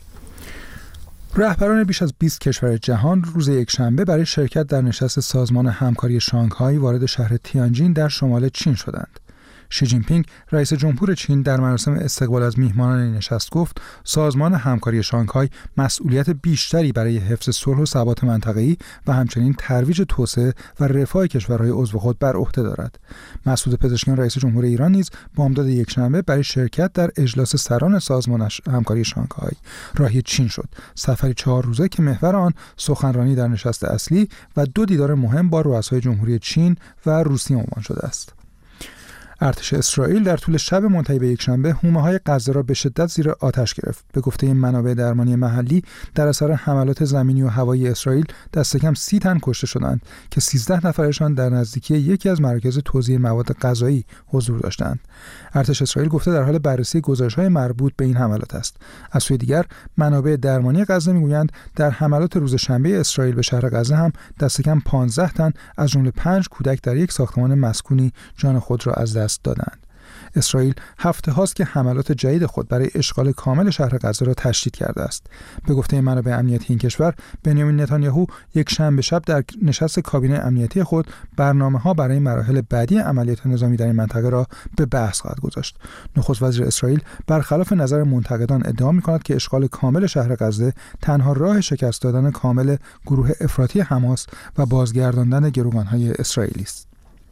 رهبران بیش از بیست کشور جهان روز یکشنبه برای شرکت در نشست سازمان همکاری شانگهای وارد شهر تیانجین در شمال چین شدند. شی جین پینگ رئیس جمهور چین در مراسم استقبال از میهمانان این نشست گفت سازمان همکاری شانگهای مسئولیت بیشتری برای حفظ صلح و ثبات منطقه‌ای و همچنین ترویج توسعه و رفاه کشورهای عضو خود بر عهده دارد. مسعود پزشکیان رئیس جمهور ایران نیز بامداد یکشنبه برای شرکت در اجلاس سران سازمان همکاری شانگهای راهی چین شد. سفری چهار روزه که محور آن سخنرانی در نشست اصلی و دو دیدار مهم با رؤسای جمهوری چین و روسیه عنوان شده است. ارتش اسرائیل در طول شب منتهی به یکشنبه حومه‌های غزه را به شدت زیر آتش گرفت. به گفته منابع درمانی محلی، در اثر حملات زمینی و هوایی اسرائیل دست کم سی تن کشته شدند که سیزده نفرشان در نزدیکی یکی از مراکز توزیع مواد غذایی حضور داشتند. ارتش اسرائیل گفته در حال بررسی گزارش‌های مربوط به این حملات است. از سوی دیگر، منابع درمانی غزه میگویند در حملات روز شنبه اسرائیل به شهر غزه هم دست کم پانزده تن از جمله پنج کودک در یک ساختمان مسکونی جان خود را از دست دادند. اسرائیل هفته هاست که حملات جدید خود برای اشغال کامل شهر غزه را تشدید کرده است. به گفته منابع امنیتی این کشور، بنیامین نتانیاهو یک شنبه شب در نشست کابینه امنیتی خود برنامه‌ها برای مراحل بعدی عملیات نظامی در این منطقه را به بحث خواهد گذاشت. نخست وزیر اسرائیل برخلاف نظر منتقدان ادعا می‌کند که اشغال کامل شهر غزه تنها راه شکست دادن کامل گروه افراطی حماس و بازگرداندن گروگان‌های اسرائیلی است.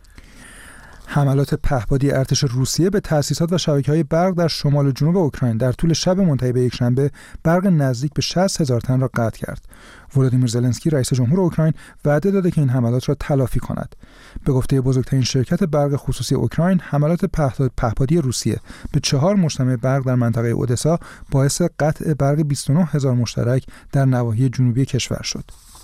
حملات پهپادی ارتش روسیه به تأسیسات و شبکه‌های برق در شمال و جنوب اوکراین در طول شب منتهی به یکشنبه برق نزدیک به شصت هزار تن را قطع کرد. ولادیمیر زلنسکی رئیس جمهور اوکراین وعده داده که این حملات را تلافی کند. به گفته بزرگترین شرکت برق خصوصی اوکراین، حملات پهپادی روسیه به چهار مجتمع برق در منطقه اودسا باعث قطع برق بیست و نه هزار مشترک در نواحی جنوبی کشور شد.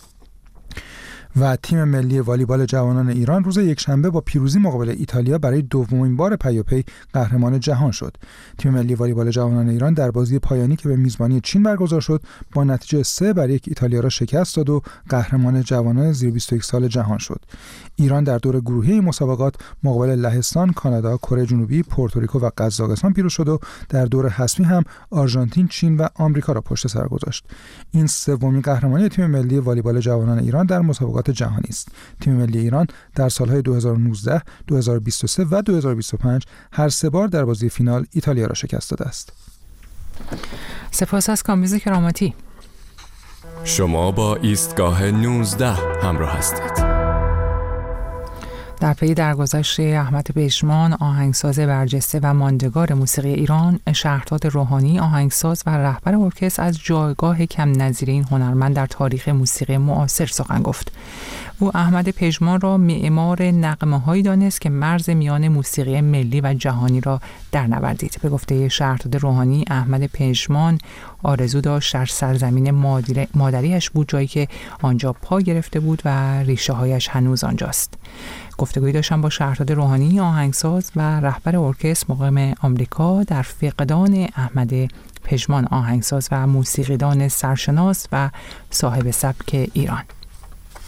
و تیم ملی والیبال جوانان ایران روز یکشنبه با پیروزی مقابل ایتالیا برای دومین بار پیاپی قهرمان جهان شد. تیم ملی والیبال جوانان ایران در بازی پایانی که به میزبانی چین برگزار شد با نتیجه سه بر یک ایتالیا را شکست داد و قهرمان جوانان زیر بیست و یک سال جهان شد. ایران در دور گروهی مسابقات مقابل لهستان، کانادا، کره جنوبی، پورتوریکو و قزاقستان پیروز شد و در دور حسمی هم آرژانتین، چین و آمریکا را پشت سر گذاشت. این سومین قهرمانی تیم ملی والیبال جوانان ایران در مسابقات جهانی است. تیم ملی ایران در سالهای دو هزار و نوزده، دو هزار و بیست و سه و دو هزار و بیست و پنج هر سه بار در بازی فینال ایتالیا را شکست داده است. سپاس از کامبیز کرامتی. شما با ایستگاه نوزده همراه هستید. در پی درگذشت احمد پژمان، آهنگساز برجسته و ماندگار موسیقی ایران، شهرزاد روحانی، آهنگساز و رهبر ارکستر، از جایگاه کم نظیر این هنرمند در تاریخ موسیقی معاصر سخن گفت. او احمد پژمان را معمار نغمه‌هایی دانست که مرز میان موسیقی ملی و جهانی را درنوردید. به گفته شهرزاد روحانی، احمد پژمان آرزو داشت در سرزمین مادریش بود، جایی که آنجا پا گرفته بود و ریشه‌هایش هنوز آنجاست. گفتگویی داشتم با شهرزاد روحانی، آهنگساز و رهبر ارکستر مقیم آمریکا، در فقدان احمد پژمان، آهنگساز و موسیقیدان سرشناس و صاحب سبک ایران.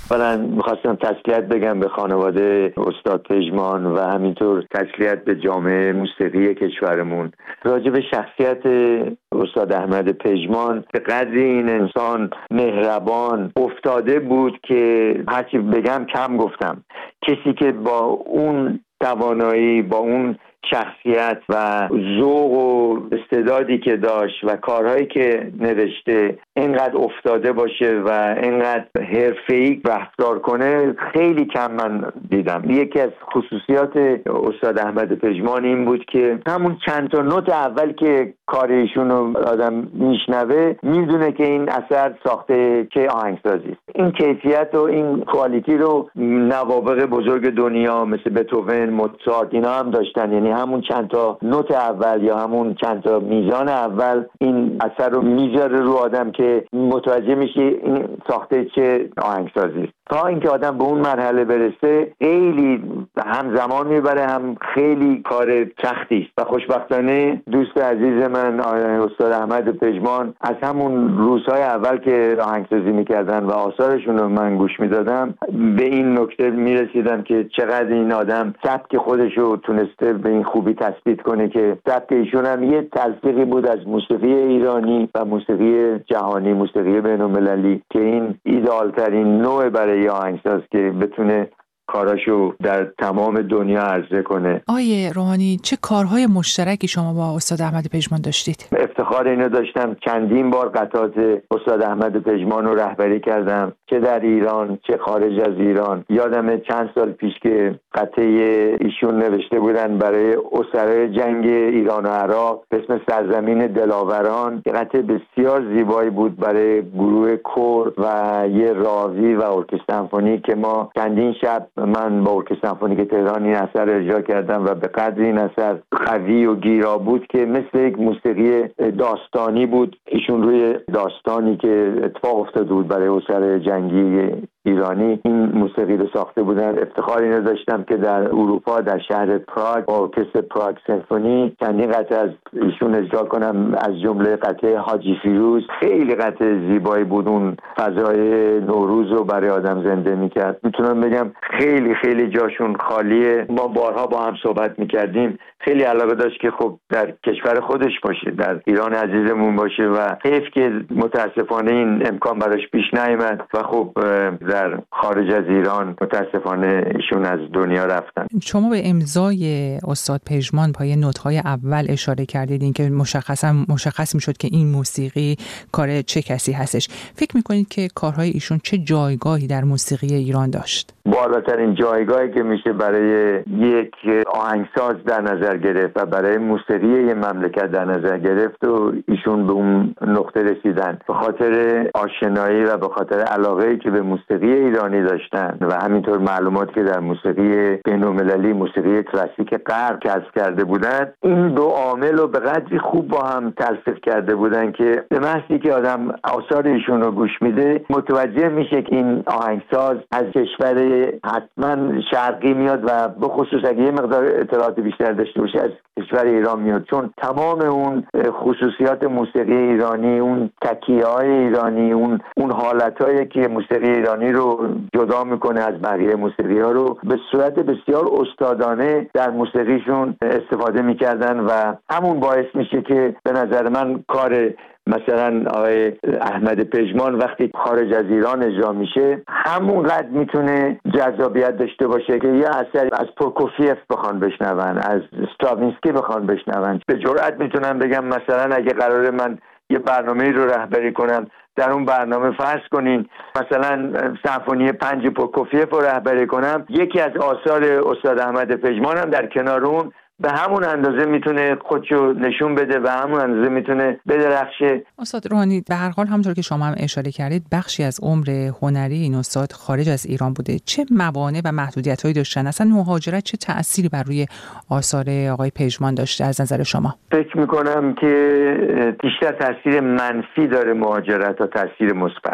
اولا میخواستم تسلیت بگم به خانواده استاد پژمان و همینطور تسلیت به جامعه موسیقی کشورمون. راجع به شخصیت استاد احمد پژمان، به قدری این انسان مهربان افتاده بود که هرچی بگم کم گفتم. کسی که با اون توانایی، با اون شخصیت و ذوق و استعدادی که داشت و کارهایی که نوشته اینقدر افتاده باشه و اینقدر حرفه‌ای رفتار کنه خیلی کم من دیدم. یکی از خصوصیات استاد احمد پژمان این بود که همون چند تا نوت اول که کار ایشون رو آدم میشنوه میدونه که این اثر ساخته چه آهنگسازی است. این کیفیت و این کوالیتی رو نوابغ بزرگ دنیا مثل بتهوون، موزارت اینا هم داشتن. یعنی همون چند تا نوت اول یا همون چند تا میزان اول این اثر رو میذاره رو آدم که متوجه میشه این ساخته چه آهنگسازی است. تا اینکه آدم به اون مرحله برسه خیلی همزمان میبره، هم خیلی کار سختی است. و خوشبختانه دوست عزیز من استاد احمد پژمان از همون روزهای اول که آهنگسازی میکردن و آثارشون رو من گوش میدادم به این نکته میرسیدم که چقدر این آدم سبک خودش رو تونسته به این خوبی تثبیت کنه که سبک ایشون هم یه تلفیقی بود از موسیقی ایرانی و موسیقی جهانی، موسیقی بین‌المللی، که این ایدئال ترین نوع برای یه آهنگساز که بتونه کاراشو در تمام دنیا عرضه کنه. آیه روحانی، چه کارهای مشترکی شما با استاد احمد پژمان داشتید؟ افتخار اینو داشتم چندین بار قطعات استاد احمد پژمان رو رهبری کردم، چه در ایران چه خارج از ایران. یادمه چند سال پیش که قطعه ایشون نوشته بودن برای اسرای جنگ ایران و عراق به اسم سرزمین دلاوران، که قطعه بسیار زیبایی بود برای گروه کور و یه راوی و ارکستر سمفونی که ما چندین شب من با ارکستر سمفونیک تهران این اثر اجرا کردم و به قدر این اثر قوی و گیرا بود که مثل یک موسیقی داستانی بود. ایشون روی داستانی که اتفاق افتاده بود برای اسرای جنگی ایرانی این موسیقی رو ساخته بودن. افتخار اینو داشتم که در اروپا در شهر پراگ با ارکستر پراگ سمفونی چندین قطعه از ایشون اجرا کنم، از جمله قطعه حاجی فیروز. خیلی قطعه زیبایی بود، اون فضای نوروز رو برای آدم زنده میکرد. میتونم بگم خیلی خیلی جاشون خالیه. ما بارها با هم صحبت میکردیم، خیلی علاقه داشت که خب در کشور خودش باشه، در ایران عزیزمون باشه و حیف که متاسفانه این امکان براش پیش نیامد و خب در خارج از ایران متاسفانه ایشون از دنیا رفتن. شما به امضای استاد پژمان پای نوت‌های اول اشاره کردید، این که مشخصا مشخص میشد که این موسیقی کار چه کسی هستش. فکر میکنید که کارهای ایشون چه جایگاهی در موسیقی ایران داشت؟ بالاترین جایگاهی که میشه برای یک آهنگساز در نظر گرفت و برای موسیقی یه مملکت در نظر گرفت و ایشون به اون نقطه رسیدن به خاطر آشنایی و به خاطر علاقه‌ای که به موسیقی ایرانی داشتن و همینطور معلوماتی که در موسیقی بین‌المللی، موسیقی کلاسیک غرب کسب کرده بودن. این دو عامل رو به قدری خوب با هم تلفیق کرده بودن که به محضی که آدم آثار ایشون رو گوش میده متوجه میشه که این آهنگساز از کشور حتما شرقی میاد و به خصوص اگه یه مقدار اطلاعات بیشتر داشته باشه از کشور ایران میاد، چون تمام اون خصوصیات موسیقی ایرانی، اون تکیه‌های ایرانی، اون اون حالتایی که موسیقی ایرانی رو جدا میکنه از بقیه موسیقی ها رو به صورت بسیار استادانه در موسیقیشون استفاده میکردن و همون باعث میشه که به نظر من کار مثلا آقای احمد پژمان وقتی خارج از ایران اجرا میشه همونقدر میتونه جذابیت داشته باشه که یه اثر از پروکوفیف بخوان بشنون، از استراوینسکی بخوان بشنون. به جرئت میتونم بگم مثلا اگه قراره من یه برنامه رو رهبری کنم، در اون برنامه فرض کنین مثلا سمفونی پنج پروکوفیف رو رهبری کنم، یکی از آثار استاد احمد پژمان هم در کنار اون به همون اندازه میتونه خودشو نشون بده و همون اندازه میتونه بدرخشه. استاد روحانی، به هر حال همونطور که شما هم اشاره کردید بخشی از عمر هنری این استاد خارج از ایران بوده. چه موانع و محدودیت‌هایی داشتن؟ اصلا مهاجرت چه تأثیری بر روی آثار آقای پژمان داشته از نظر شما؟ فکر میکنم که بیشتر تأثیر منفی داره مهاجرت تا تأثیر مثبت.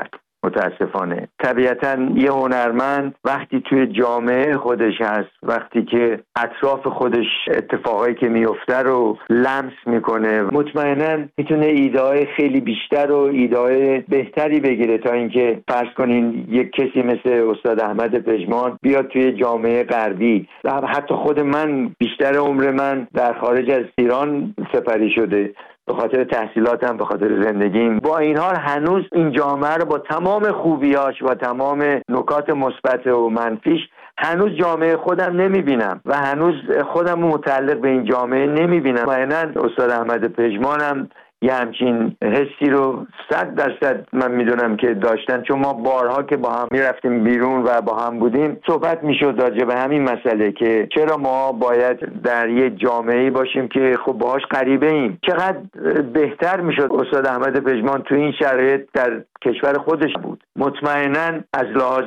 متاسفانه. طبیعتاً یه هنرمند وقتی توی جامعه خودش هست، وقتی که اطراف خودش اتفاقایی که میفته رو لمس میکنه، مطمئناً میتونه ایده‌های خیلی بیشتر و ایده‌های بهتری بگیره تا اینکه فرض کنین یک کسی مثل استاد احمد پژمان بیاد توی جامعه غربی. حتی خود من بیشتر عمر من در خارج از ایران سپری شده، به خاطر تحصیلاتم، به خاطر زندگیم. با این حال هنوز این جامعه رو با تمام خوبیاش و تمام نکات مثبت و منفیش هنوز جامعه خودم نمیبینم و هنوز خودم متعلق به این جامعه نمیبینم. معنا استاد احمد پژمانم یه همچین حسی رو صد درصد من میدونم که داشتن، چون ما بارها که با هم میرفتیم بیرون و با هم بودیم صحبت میشد راجع به همین مسئله که چرا ما باید در یه جامعه‌ای باشیم که خب باهاش غریبه ایم. چقدر بهتر میشد استاد احمد پژمان تو این شرایط در کشور خودش بود. مطمئناً از لحاظ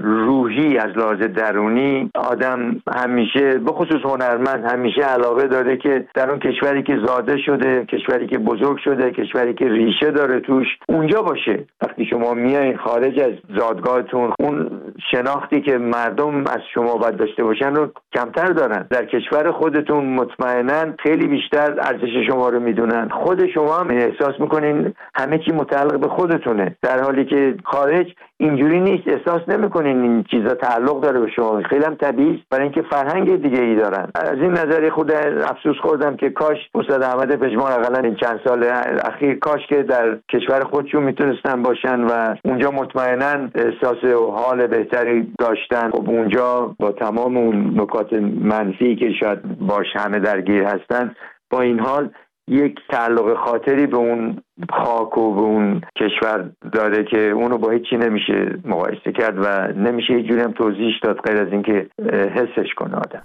روحی، از لحاظ درونی آدم همیشه به خصوص هنرمند همیشه علاقه داره که در اون کشوری که زاده شده، کشوری که بزرگ شده، کشوری که ریشه داره توش، اونجا باشه. وقتی شما میایین خارج از زادگاهتون، اون شناختی که مردم از شما باید داشته باشن رو کمتر دارن. در کشور خودتون مطمئناً خیلی بیشتر ارزش شما رو میدونن. خود شما هم احساس میکنین همه چی متعلق به خودتونه، در حالی که خارج اینجوری نیست. احساس نمیکنین این چیزا تعلق داره به شما. خیلی هم طبیعیه، برای اینکه فرهنگ دیگه ای دارن. از این نظر خود افسوس خوردم که کاش استاد احمد پژمان حداقل این چند سال اخیر کاش که در کشور خودشون میتونستن باشن و اونجا مطمئناً احساس و حال بهتری داشتن. خب اونجا با تمام اون نکات منفی که شاید باش همه درگیر هستن، با این حال یک تعلق خاطری به اون خاک و به اون کشور داره که اونو با هیچی نمیشه مقایسه کرد و نمیشه یه جوری هم توضیحش داد غیر از اینکه حسش کنه آدم.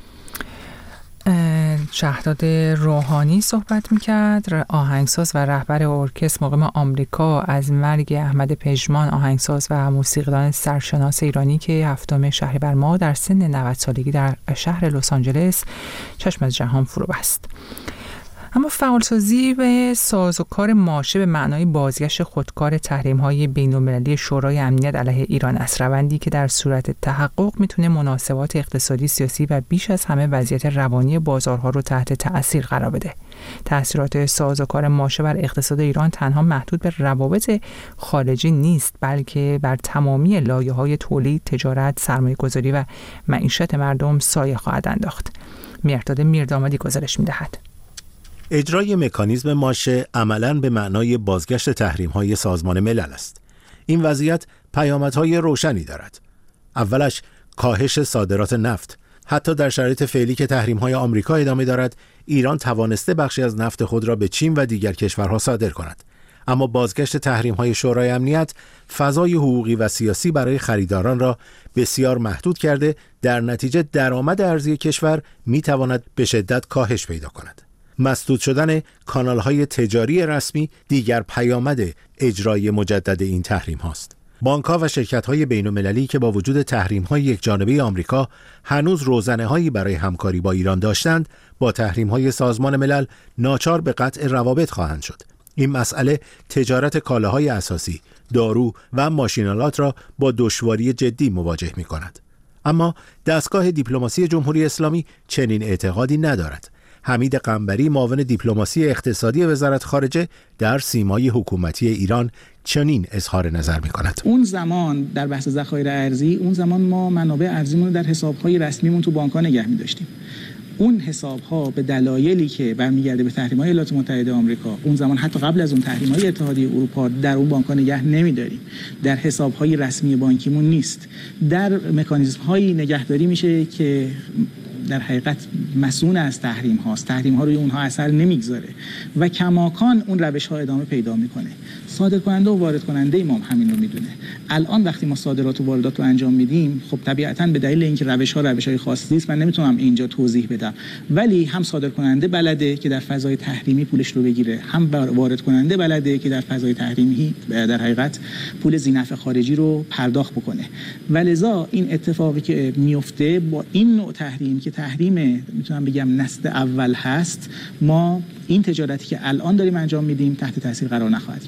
شهرداد روحانی صحبت میکرد، آهنگساز و رهبر ارکستر مقیم آمریکا، از مرگ احمد پژمان، آهنگساز و موسیقیدان سرشناس ایرانی که هفتم شهریور ماه در سن نود سالگی در شهر لس آنجلس چشم از جهان فرو بست. اما فعالسازی به سازوکار ماشه به معنای بازگشت خودکار تحریم‌های بین‌المللی شورای امنیت علیه ایران است، روندی که در صورت تحقق میتونه مناسبات اقتصادی، سیاسی و بیش از همه وضعیت روانی بازارها رو تحت تأثیر قرار بده. تأثیرات سازوکار ماشه بر اقتصاد ایران تنها محدود به روابط خارجی نیست، بلکه بر تمامی لایه‌های تولید، تجارت، سرمایه‌گذاری و معیشت مردم سایه خواهد انداخت. مهرداد میردامادی گزارش می‌دهد. اجرای مکانیزم ماشه عملاً به معنای بازگشت تحریم‌های سازمان ملل است. این وضعیت پیامدهای روشنی دارد. اولش کاهش صادرات نفت. حتی در شرایط فعلی که تحریم‌های آمریکا ادامه دارد، ایران توانسته بخشی از نفت خود را به چین و دیگر کشورها صادر کند. اما بازگشت تحریم‌های شورای امنیت فضای حقوقی و سیاسی برای خریداران را بسیار محدود کرده، در نتیجه درآمد ارزی کشور می‌تواند به شدت کاهش پیدا کند. مسدود شدن کانال‌های تجاری رسمی دیگر پیامد اجرای مجدد این تحریم هاست. بانک‌ها و شرکت‌های بین‌المللی که با وجود تحریم‌های یکجانبه آمریکا هنوز روزنه‌هایی برای همکاری با ایران داشتند، با تحریم‌های سازمان ملل ناچار به قطع روابط خواهند شد. این مسئله تجارت کالاهای اساسی، دارو و ماشین‌آلات را با دشواری جدی مواجه می‌کند. اما دستگاه دیپلماسی جمهوری اسلامی چنین اعتقادی ندارد. حمید قنبری، معاون دیپلماسی اقتصادی وزارت خارجه، در سیمای حکومتی ایران چنین اظهار نظر می‌کند. اون زمان در بحث ذخایر ارزی، اون زمان ما منابع ارزیمون رو در حساب‌های رسمیمون تو بانک‌ها نگه می‌داشتیم. اون حساب‌ها به دلایلی که برمیگرده به تحریم‌های ایالات متحده آمریکا، اون زمان حتی قبل از اون تحریم‌های اتحادیه اروپا، در اون بانک‌ها نگه نمی‌داریم. در حساب‌های رسمی بانکیمون نیست. در مکانیزم‌هایی نگهداری میشه که در حقیقت مسئول از تحریم هاست. تحریم ها روی اونها اثر نمیگذاره و کماکان اون روش ها ادامه پیدا میکنه. صادر کننده و وارد کننده ایمام همین رو میدونه. الان وقتی ما صادرات و واردات رو انجام میدیم، خب طبیعتاً به دلیل اینکه روش ها روش های خاصی است، من نمیتونم اینجا توضیح بدم، ولی هم صادر کننده بلده که در فضای تحریمی پولش رو بگیره، هم وارد کننده بلده که در فضای تحریمی در حقیقت پول ذینفع خارجی رو پرداخت بکنه. ولذا این اتفاقی که میفته با این نوع تحریم که تحریم میتونم بگم نسل اول هست، ما این تجارتی که الان داریم انجام میدیم تحت تاثیر قرار نخواهد گرفت.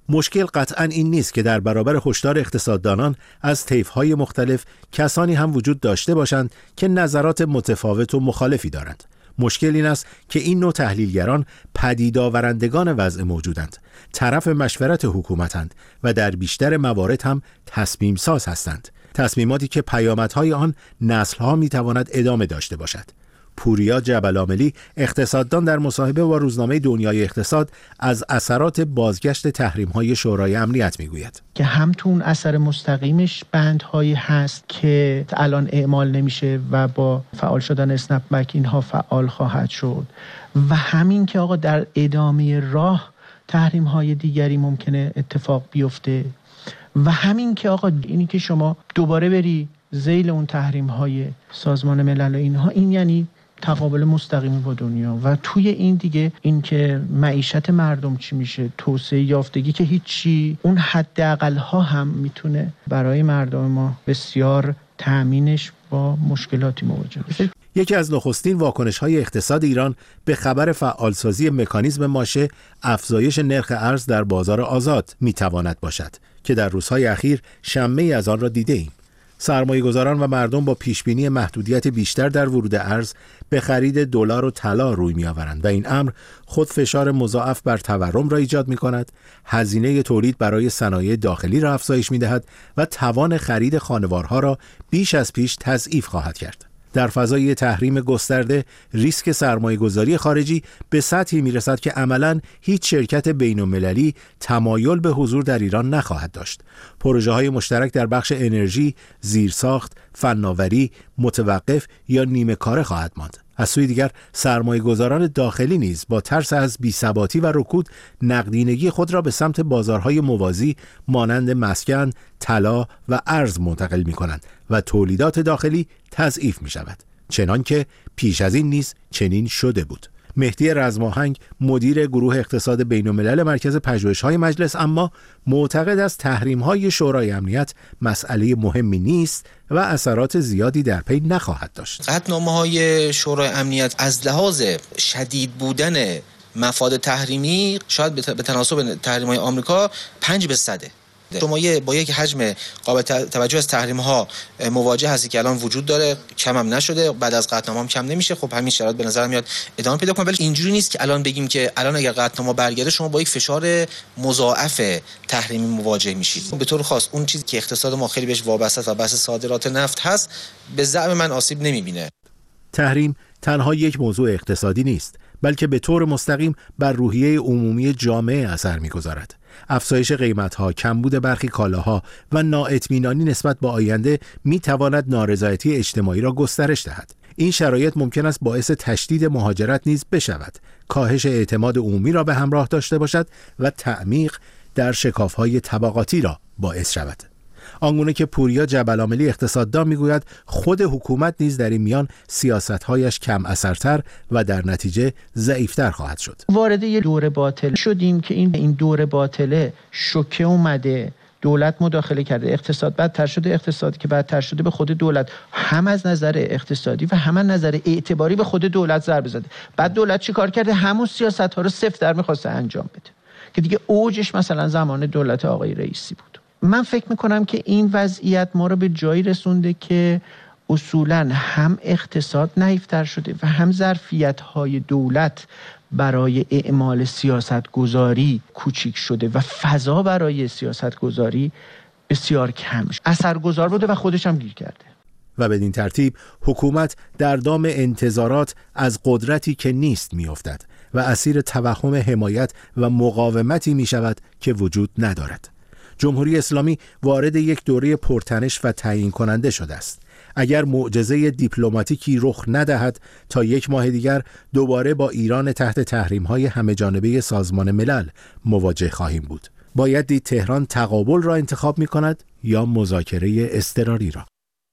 مشکل قطعاً این نیست که در برابر هشدار اقتصاددانان از طیف‌های مختلف کسانی هم وجود داشته باشند که نظرات متفاوت و مخالفی دارند. مشکل این است که این نوع تحلیلگران پدید آورندگان وضع موجودند، طرف مشورت حکومتند و در بیشتر موارد هم تصمیم ساز هستند. تصمیماتی که پیامدهای آن نسل‌ها می‌تواند ادامه داشته باشد. پوریا جبل‌عاملی، اقتصاددان، در مصاحبه با روزنامه دنیای اقتصاد از اثرات بازگشت تحریم‌های شورای امنیت می‌گوید که هم تو اون اثر مستقیمش بندهایی هست که الان اعمال نمیشه و با فعال شدن اسنپ بک اینها فعال خواهد شد و همین که آقا در ادامه راه تحریم‌های دیگری ممکنه اتفاق بیفته و همین که آقا اینی که شما دوباره بری ذیل اون تحریم‌های سازمان ملل و اینها، این یعنی تقابل مستقیمی با دنیا و توی این دیگه این که معیشت مردم چی میشه، توسعه یافتگی که هیچی، اون حداقل ها هم میتونه برای مردم ما بسیار تأمینش با مشکلاتی مواجه بشه. یکی از نخستین واکنش‌های اقتصاد ایران به خبر فعالسازی مکانیزم ماشه افزایش نرخ ارز در بازار آزاد میتواند باشد که در روزهای اخیر شمه‌ای از آن را دیده‌ایم. سرمایه‌گذاران و مردم با پیشبینی محدودیت بیشتر در ورود ارز به خرید دلار و طلا روی می‌آورند و این امر خود فشار مضاعف بر تورم را ایجاد می‌کند، هزینه تولید برای صنایع داخلی را افزایش می‌دهد و توان خرید خانوارها را بیش از پیش تضعیف خواهد کرد. در فضای تحریم گسترده، ریسک سرمایه‌گذاری خارجی به سطحی میرسد که عملاً هیچ شرکت بین‌المللی تمایل به حضور در ایران نخواهد داشت. پروژه‌های مشترک در بخش انرژی، زیرساخت، فناوری متوقف یا نیمه کاره خواهد ماند. از سوی دیگر سرمایه‌گذاران داخلی نیز با ترس از بی‌ثباتی و رکود نقدینگی خود را به سمت بازارهای موازی مانند مسکن، طلا و ارز منتقل می‌کنند و تولیدات داخلی تضعیف می‌شود. چنانکه پیش از این نیز چنین شده بود. مهدی رزماهنگ، مدیر گروه اقتصاد بین‌الملل مرکز پژوهش‌های مجلس، اما معتقد است تحریم‌های شورای امنیت مسئله مهمی نیست و اثرات زیادی در پی نخواهد داشت. قطعنامه‌های شورای امنیت از لحاظ شدید بودن مفاد تحریمی شاید به تناسب تحریم‌های آمریکا پنج به صده. شما با یک حجم قابل توجه از تحریم‌ها مواجه هستی که الان وجود داره، کم هم نشده، بعد از قطعنامه هم کم نمیشه. خب همین شرایط به نظر میاد ادامه پیدا کنه، ولی اینجوری نیست که الان بگیم که الان اگر قطعنامه برگرده شما با یک فشار مضاعف تحریمی مواجه میشید. به طور خاص اون چیزی که اقتصاد ما خیلی بهش وابسته است و بحث صادرات نفت هست، به زعم من آسیب نمیبینه. تحریم تنها یک موضوع اقتصادی نیست، بلکه به طور مستقیم بر روحیه عمومی جامعه اثر می‌گذارد. افزایش قیمت‌ها، کمبود برخی کالاها و نااطمینانی نسبت به آینده می‌تواند نارضایتی اجتماعی را گسترش دهد. این شرایط ممکن است باعث تشدید مهاجرت نیز بشود، کاهش اعتماد عمومی را به همراه داشته باشد و تعمیق در شکاف‌های طبقاتی را باعث شود. آنگونه که پوریا جبل‌عاملی، اقتصاددان، میگوید خود حکومت نیز در این میان سیاست‌هایش کم اثرتر و در نتیجه ضعیفتر خواهد شد. وارد یه دوره باطل شدیم که این این دوره باطله شوکه اومده، دولت مداخله کرده، اقتصاد بدتر شده، اقتصادی که بدتر شده به خود دولت هم از نظر اقتصادی و هم از نظر اعتباری به خود دولت ضربه زده. بعد دولت چی کار کرده؟ همون سیاست‌ها رو صفر در می‌خواسته انجام بده که دیگه اوجش مثلا زمان دولت آقای رئیسی بود. من فکر میکنم که این وضعیت ما رو به جایی رسونده که اصولاً هم اقتصاد ضعیف‌تر شده و هم ظرفیت‌های دولت برای اعمال سیاست گذاری کوچیک شده و فضا برای سیاست گذاری بسیار کم شده. اثرگذار بوده و خودش هم گیر کرده. و بدین ترتیب حکومت در دام انتظارات از قدرتی که نیست میافتد و اسیر توهم حمایت و مقاومتی می شود که وجود ندارد. جمهوری اسلامی وارد یک دوره پرتنش و تعیین کننده شده است. اگر معجزه دیپلماتیکی رخ ندهد تا یک ماه دیگر دوباره با ایران تحت تحریم‌های همه‌جانبه سازمان ملل مواجه خواهیم بود. باید دید تهران تقابل را انتخاب می‌کند یا مذاکره اضطراری را.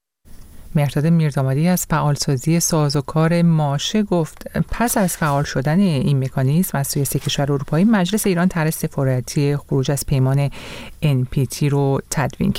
مهرداد میردامادی از فعالسازی سازوکار ماشه گفت پس از فعال شدن این مکانیزم از سوی سه کشور اروپایی، مجلس ایران طرح سفارتی خروج از پیمان ان پی تی رو تدوین کرد.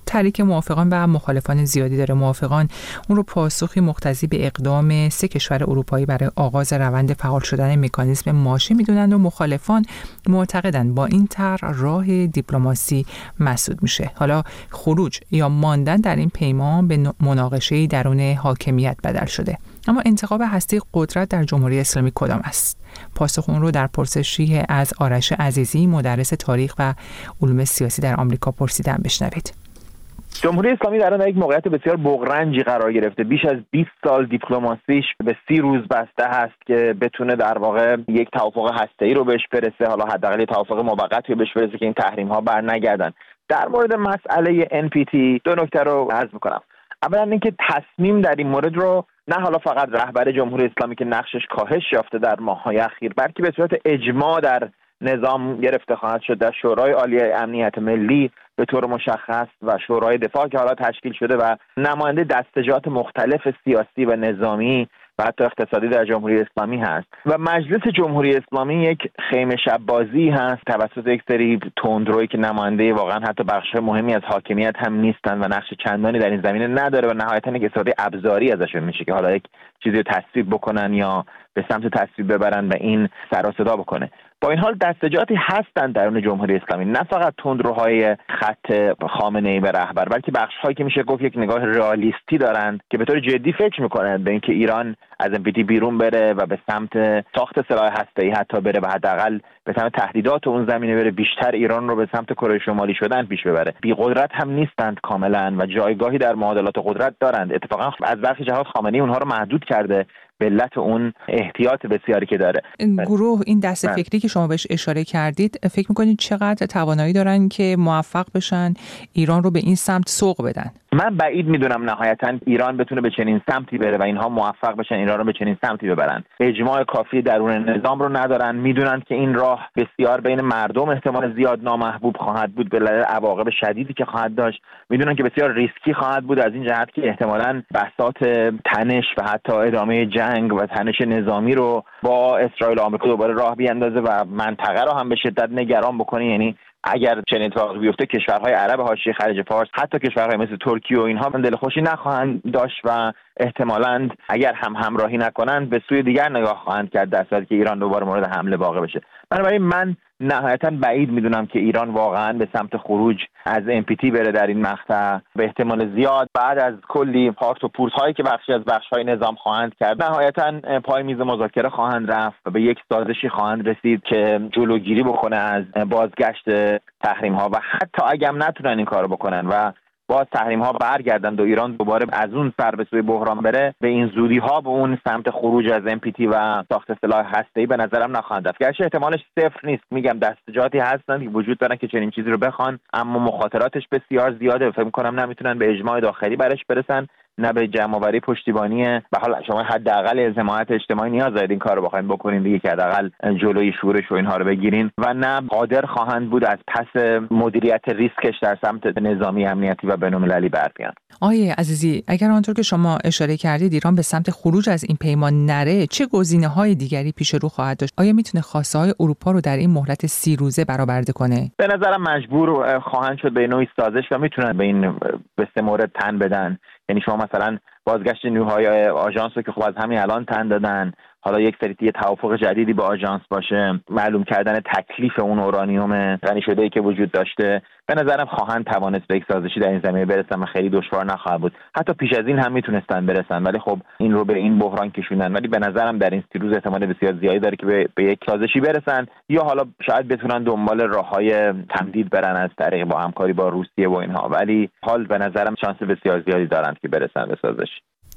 تحریک موافقان و مخالفان زیادی داره. موافقان اون رو پاسخی مقتضی به اقدام سه کشور اروپایی برای آغاز روند فعال شدن مکانیزم ماشه میدونند و مخالفان معتقدند با این طرح راه دیپلماسی مسدود میشه. حالا خروج یا ماندن در این پیمان به مناقشه درون حاکمیت بدل شده. اما انتخاب هسته قدرت در جمهوری اسلامی کدام است؟ پاسخ اون رو در پرسشی از آرش عزیزی، مدرس تاریخ و علوم سیاسی در آمریکا پرسیدم. بشنوید. جمهوری اسلامی در آن یک موقعیت بسیار بغرنجی قرار گرفته. بیش از بیست سال دیپلماسیش به سی روز بسته هست که بتونه در واقع یک توافق هسته‌ای رو بهش برسه، حالا حداقل یک توافق موقتی رو بهش برسه که این تحریم‌ها برنگردن. در مورد مسئله ان پی تی دو نکته رو عرض می‌کنم. اولا اینکه تصمیم در این مورد رو نه حالا فقط رهبر جمهوری اسلامی که نقشش کاهش یافته در ماه‌های اخیر، بلکه به صورت اجماع در نظام گرفته خواهد شد. در شورای عالی امنیت ملی به طور مشخص و شورای دفاع که حالا تشکیل شده و نماینده دستجات مختلف سیاسی و نظامی و حتی اقتصادی در جمهوری اسلامی هست و مجلس جمهوری اسلامی یک خیمه شب بازی هست توسط یک سری تندرویی که نماینده واقعا حتی بخش مهمی از حاکمیت هم نیستن و نقش چندانی در این زمینه نداره و نهایتا یک استفاده ابزاری ازشون میشه که حالا یک چیزی رو تصویب بکنن یا به سمت تصویب ببرن و این سر و صدا بکنه. با این حال دستجاتی هستند درون جمهوری اسلامی، نه فقط تندروهای خط خامنه‌ای به رهبر، بلکه بخش‌هایی که میشه گفت یک نگاه رئالیستی دارند که به طور جدی فکر میکنند به اینکه ایران از ان پی تی بیرون بره و به سمت ساخت سلاح هسته‌ای حتی بره و حداقل به سمت تهدیدات اون زمینه بره، بیشتر ایران رو به سمت کره شمالی شدن پیش ببره. بی قدرت هم نیستند کاملا و جایگاهی در معادلات قدرت دارند. اتفاقا از برخی جهات خامنه‌ای اونها رو محدود کرده به علت اون احتیاط بسیاری که داره. گروه این دست من. فکری که شما بهش اشاره کردید فکر میکنید چقدر توانایی دارن که موفق بشن ایران رو به این سمت سوق بدن؟ من بعید میدونم نهایتا ایران بتونه به چنین سمتی بره و اینها موفق بشن ایران رو به چنین سمتی ببرن. اجماع کافی درون نظام رو ندارن، میدونن که این راه بسیار بین مردم احتمال زیاد نامحبوب خواهد بود به دلیل عواقب شدیدی که خواهد داشت، میدونن که بسیار ریسکی خواهد بود از این جهت که احتمالاً بساط تنش و حتی ادامه جنگ و تنش نظامی رو با اسرائیل و آمریکا دوباره راه بیاندازه و منطقه رو هم به شدت نگران بکنه. یعنی اگر چنین اتفاقی بیفته کشورهای عرب حاشیه خلیج فارس، حتی کشورهای مثل ترکیه و اینها دلخوشی نخواهند داشت و احتمالاً اگر هم همراهی نکنند به سوی دیگر نگاه خواهند کرد در صورتی که ایران دوباره مورد حمله واقع بشه. بنابراین من نهایتاً بعید میدونم که ایران واقعاً به سمت خروج از ان پی تی بره در این مقطع. به احتمال زیاد بعد از کلی پارت و پورت هایی که بخشی از بخش‌های نظام خواهند کرد، نهایتاً پای میز مذاکره خواهند رفت و به یک سازشی خواهند رسید که جلوگیری بکنه از بازگشت تحریم ها و حتی اگه هم نتونن این کارو بکنن و باز تحریم ها برگردند و ایران دوباره از اون سر به سوی بحران بره، به این زودی ها به اون سمت خروج از ان پی تی و ساخت سلاح هسته‌ای به نظرم نخواهند رفت. گرچه احتمالش صفر نیست، میگم دستجاتی هستن که وجود دارن که چنین چیزی رو بخوان، اما مخاطراتش بسیار زیاده. فکر می‌کنم نمیتونن به اجماع داخلی برش برسن، نه به جمع‌آوری پشتیبانی و حالا شما حداقل از حمایت اجتماعی نیاز دارید این کارو بخواید بکنین دیگه که حداقل جلوی شورش و اینها رو بگیرین و نه قادر خواهند بود از پس مدیریت ریسکش در سمت نظامی امنیتی و بین‌المللی بر بیان. آیه عزیزی، اگر آنطور که شما اشاره کردید ایران به سمت خروج از این پیمان نره، چه گزینه‌های دیگری پیش رو خواهد داشت؟ آیا میتونه خواسته‌های اروپا رو در این مهلت سی روزه برآورده کنه؟ به نظرم مجبور خواهند شد به نوعی سازش و میتونن به این به سه مورد تن بدن. یعنی شما مثلا بازگشت نیروهای آژانس رو که خب از همین الان تن دادن، حالا یک سری یه توافق جدیدی با آژانس باشه، معلوم کردن تکلیف اون اورانیوم غنی شده‌ای که وجود داشته، به نظرم خواهند توانست به یک سازشی در این زمینه برسن و خیلی دشوار نخواهد بود. حتی پیش از این هم میتونستن برسن، ولی خب این رو به این بحران کشوندن. ولی به نظرم در این سی روز احتمال بسیار زیادی داره که به, به یک سازشی برسن یا حالا شاید بتونن دنبال راههای تمدید برن از طریق با همکاری با روسیه و اینها، ولی حال به نظرم شانس بسیار زیادی دارند که برسن به سازشی.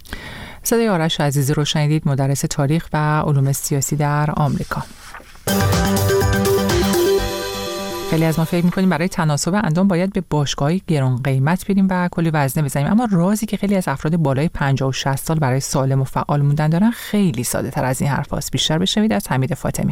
صدای آرش عزیزی رو شنیدید، مدرس تاریخ و علوم سیاسی در آمریکا. خیلی از ما فکر می‌کنیم برای تناسب اندام باید به باشگاه‌های گران قیمت بریم و کلی وزنه بزنیم، اما رازی که خیلی از افراد بالای پنجاه و شصت سال برای سالم و فعال موندن دارن خیلی ساده‌تر از این حرفاست. بیشتر بشنوید از حمید فاطمی.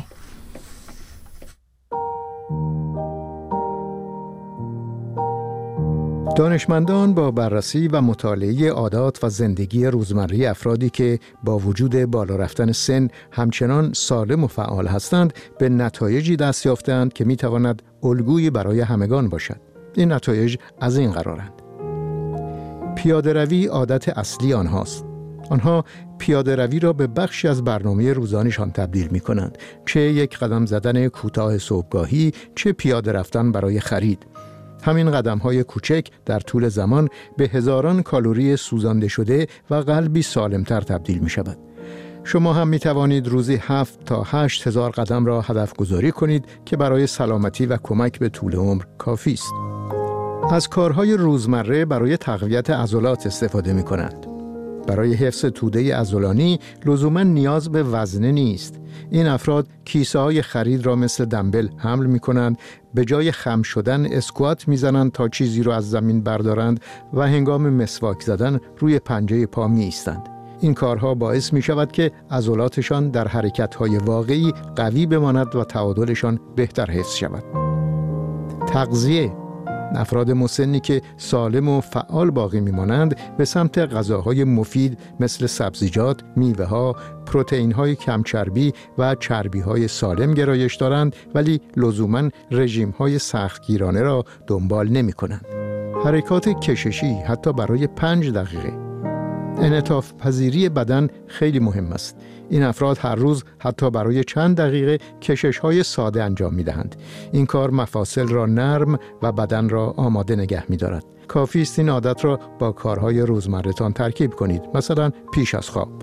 دانشمندان با بررسی و مطالعه عادات و زندگی روزمره افرادی که با وجود بالا رفتن سن همچنان سالم و فعال هستند به نتایجی دست یافتند که میتواند الگویی برای همگان باشد. این نتایج از این قرارند: پیاده روی عادت اصلی آنهاست. آنها پیاده روی را به بخشی از برنامه روزانشان تبدیل می کنند، چه یک قدم زدن کوتاه صبحگاهی، چه پیاده رفتن برای خرید. همین قدم‌های کوچک در طول زمان به هزاران کالری سوزانده شده و قلبی سالمتر تبدیل می شود. شما هم می توانید روزی هفت تا هشت هزار قدم را هدف گذاری کنید که برای سلامتی و کمک به طول عمر کافی است. از کارهای روزمره برای تقویت عضلات استفاده می کنند. برای حفظ توده عضلانی لزوما نیاز به وزنه نیست. این افراد کیسه های خرید را مثل دمبل حمل می کنند، به جای خم شدن اسکوات می زنند تا چیزی را از زمین بردارند و هنگام مسواک زدن روی پنجه پا می ایستند. این کارها باعث می شود که عضلاتشان در حرکت‌های واقعی قوی بماند و تعادلشان بهتر حفظ شود. تغذیه: افراد مسنی که سالم و فعال باقی میمانند به سمت غذاهای مفید مثل سبزیجات، میوه‌ها، پروتئین‌های کم چربی و چربی‌های سالم گرایش دارند، ولی لزوماً رژیم‌های سختگیرانه را دنبال نمی‌کنند. حرکات کششی حتی برای پنج دقیقه. انعطاف پذیری بدن خیلی مهم است. این افراد هر روز حتی برای چند دقیقه کشش‌های ساده انجام می‌دهند. این کار مفاصل را نرم و بدن را آماده نگه می‌دارد. کافی است این عادت را با کارهای روزمره‌تان ترکیب کنید، مثلا پیش از خواب.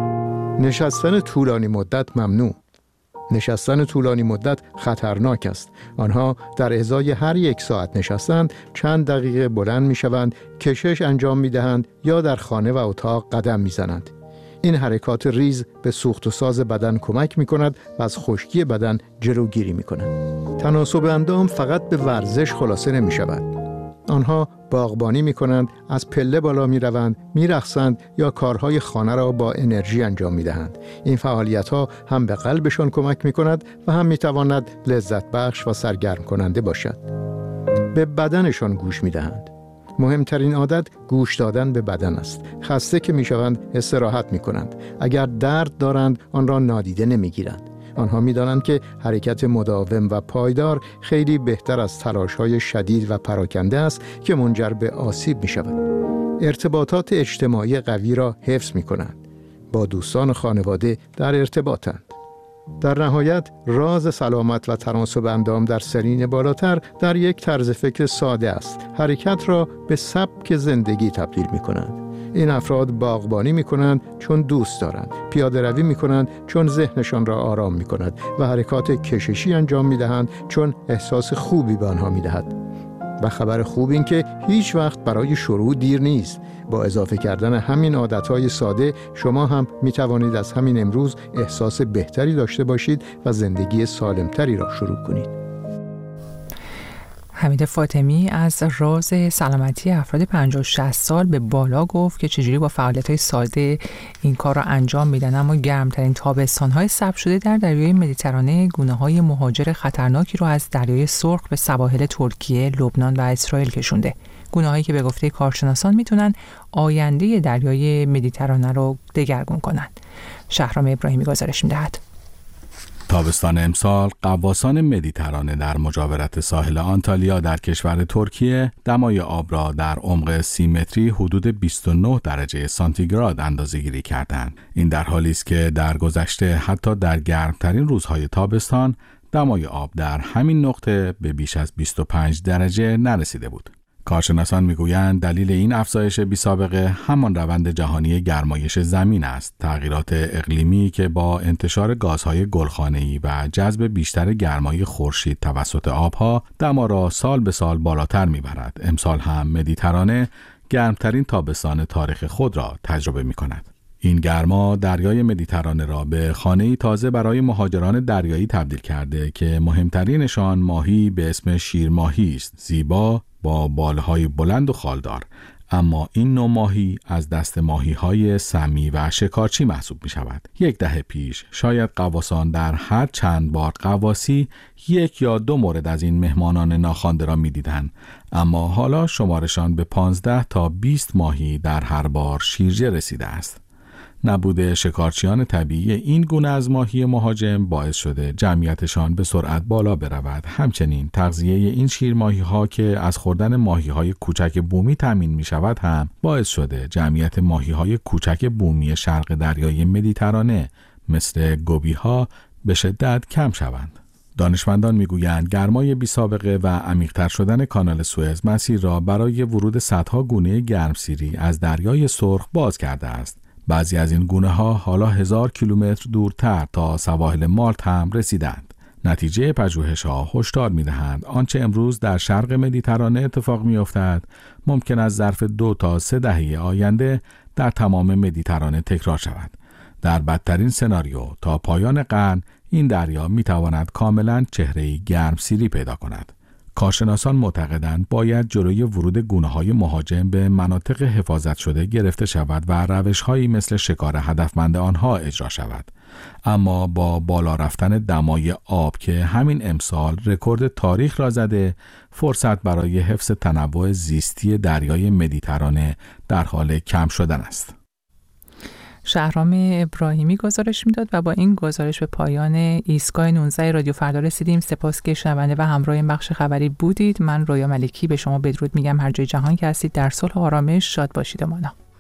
نشستن طولانی مدت ممنوع. نشستن طولانی مدت خطرناک است. آنها در ازای هر یک ساعت نشستند چند دقیقه بلند می‌شوند، کشش انجام می‌دهند یا در خانه و اتاق قدم می‌زنند. این حرکات ریز به سوخت و ساز بدن کمک می‌کند و از خشکی بدن جلوگیری می‌کند. تناسب اندام فقط به ورزش خلاصه نمی‌شود. آنها باغبانی می‌کنند، از پله بالا می‌روند، می‌رقصند یا کارهای خانه را با انرژی انجام می‌دهند. این فعالیت‌ها هم به قلبشان کمک می‌کند و هم می‌تواند لذت بخش و سرگرم کننده باشد. به بدنشان گوش می‌دهند. مهمترین عادت گوش دادن به بدن است. خسته که می‌شوند استراحت می‌کنند. اگر درد دارند آن را نادیده نمی‌گیرند. آنها می‌دانند که حرکت مداوم و پایدار خیلی بهتر از تلاش‌های شدید و پراکنده است که منجر به آسیب می‌شود. ارتباطات اجتماعی قوی را حفظ می‌کنند. با دوستان و خانواده در ارتباطند. در نهایت راز سلامت و تناسب اندام در سنین بالاتر در یک طرز فکر ساده است. حرکت را به سبک زندگی تبدیل می‌کنند. این افراد باغبانی می‌کنند چون دوست دارند، پیاده روی می‌کنند چون ذهنشان را آرام می‌کند و حرکات کششی انجام می‌دهند چون احساس خوبی به آنها می‌دهد. و خبر خوب این که هیچ وقت برای شروع دیر نیست. با اضافه کردن همین عادتهای ساده شما هم می توانید از همین امروز احساس بهتری داشته باشید و زندگی سالمتری را شروع کنید. حمید فاطمی از راز سلامتی افراد پنجاه و شصت سال به بالا گفت که چجوری با فعالیت‌های ساده این کار را انجام میدن، اما گرمترین تابستان‌های ثبت شده در دریای مدیترانه گونه‌های مهاجر خطرناکی رو از دریای سرخ به سواحل ترکیه، لبنان و اسرائیل کشونده. گونه‌هایی که به گفته کارشناسان میتونن آینده دریای مدیترانه رو دگرگون کنند. شهرام ابراهیمی گزارش می‌دهد. تابستان امسال غواصان مدیترانه در مجاورت ساحل آنتالیا در کشور ترکیه دمای آب را در عمق سی متری حدود بیست و نه درجه سانتیگراد اندازه‌گیری کردند. این در حالی است که در گذشته حتی در گرمترین روزهای تابستان دمای آب در همین نقطه به بیش از بیست و پنج درجه نرسیده بود. کارشناسان میگویند دلیل این افزایش بی‌سابقه همان روند جهانی گرمایش زمین است، تغییرات اقلیمی که با انتشار گازهای گلخانه‌ای و جذب بیشتر گرمای خورشید توسط آبها دما را سال به سال بالاتر میبرد. امسال هم مدیترانه گرمترین تابستان تاریخ خود را تجربه میکند. این گرما دریای مدیترانه را به خانه‌ای تازه برای مهاجران دریایی تبدیل کرده که مهمترینشان ماهی به اسم شیرماهی است، زیبا با بالهای بلند و خالدار. اما این نوع ماهی از دست ماهی‌های سمی و شکارچی محسوب می شود. یک دهه پیش شاید غواصان در هر چند بار غواصی یک یا دو مورد از این مهمانان ناخوانده را می دیدن. اما حالا شمارشان به پانزده تا بیست ماهی در هر بار شیرجه رسیده است. نبود شکارچیان طبیعی این گونه از ماهی مهاجم باعث شده جمعیتشان به سرعت بالا برود. همچنین تغذیه این شیرماهی ها که از خوردن ماهی های کوچک بومی تامین می شود هم باعث شده جمعیت ماهی های کوچک بومی شرق دریای مدیترانه مثل گوبی ها به شدت کم شوند. دانشمندان میگویند گرمای بی سابقه و عمیق‌تر شدن کانال سوئز مسیر را برای ورود صدها گونه گرمسیری از دریای سرخ باز کرده است. بعضی از این گونه ها حالا هزار کیلومتر دورتر تا سواحل مالت هم رسیدند. نتیجه پژوهش‌ها هشدار می‌دهند آنچه امروز در شرق مدیترانه اتفاق می‌افتد ممکن است ظرف دو تا سه دهه آینده در تمام مدیترانه تکرار شود. در بدترین سناریو تا پایان قرن این دریا می‌تواند کاملاً چهره‌ای گرمسیری پیدا کند. کارشناسان معتقدند باید جلوی ورود گونه‌های مهاجم به مناطق حفاظت شده گرفته شود و روش‌هایی مثل شکار هدفمند آنها اجرا شود. اما با بالا رفتن دمای آب که همین امسال رکورد تاریخ را زده، فرصت برای حفظ تنوع زیستی دریای مدیترانه در حال کم شدن است. شهرام ابراهیمی گزارش میداد و با این گزارش به پایان ایستگاه نوزده رادیو فردا رسیدیم. سپاس که شنونده و همراه این بخش خبری بودید. من رویا ملکی به شما بدرود میگم. هر جای جهان که هستید در صلح و آرامش شاد باشید و مانا.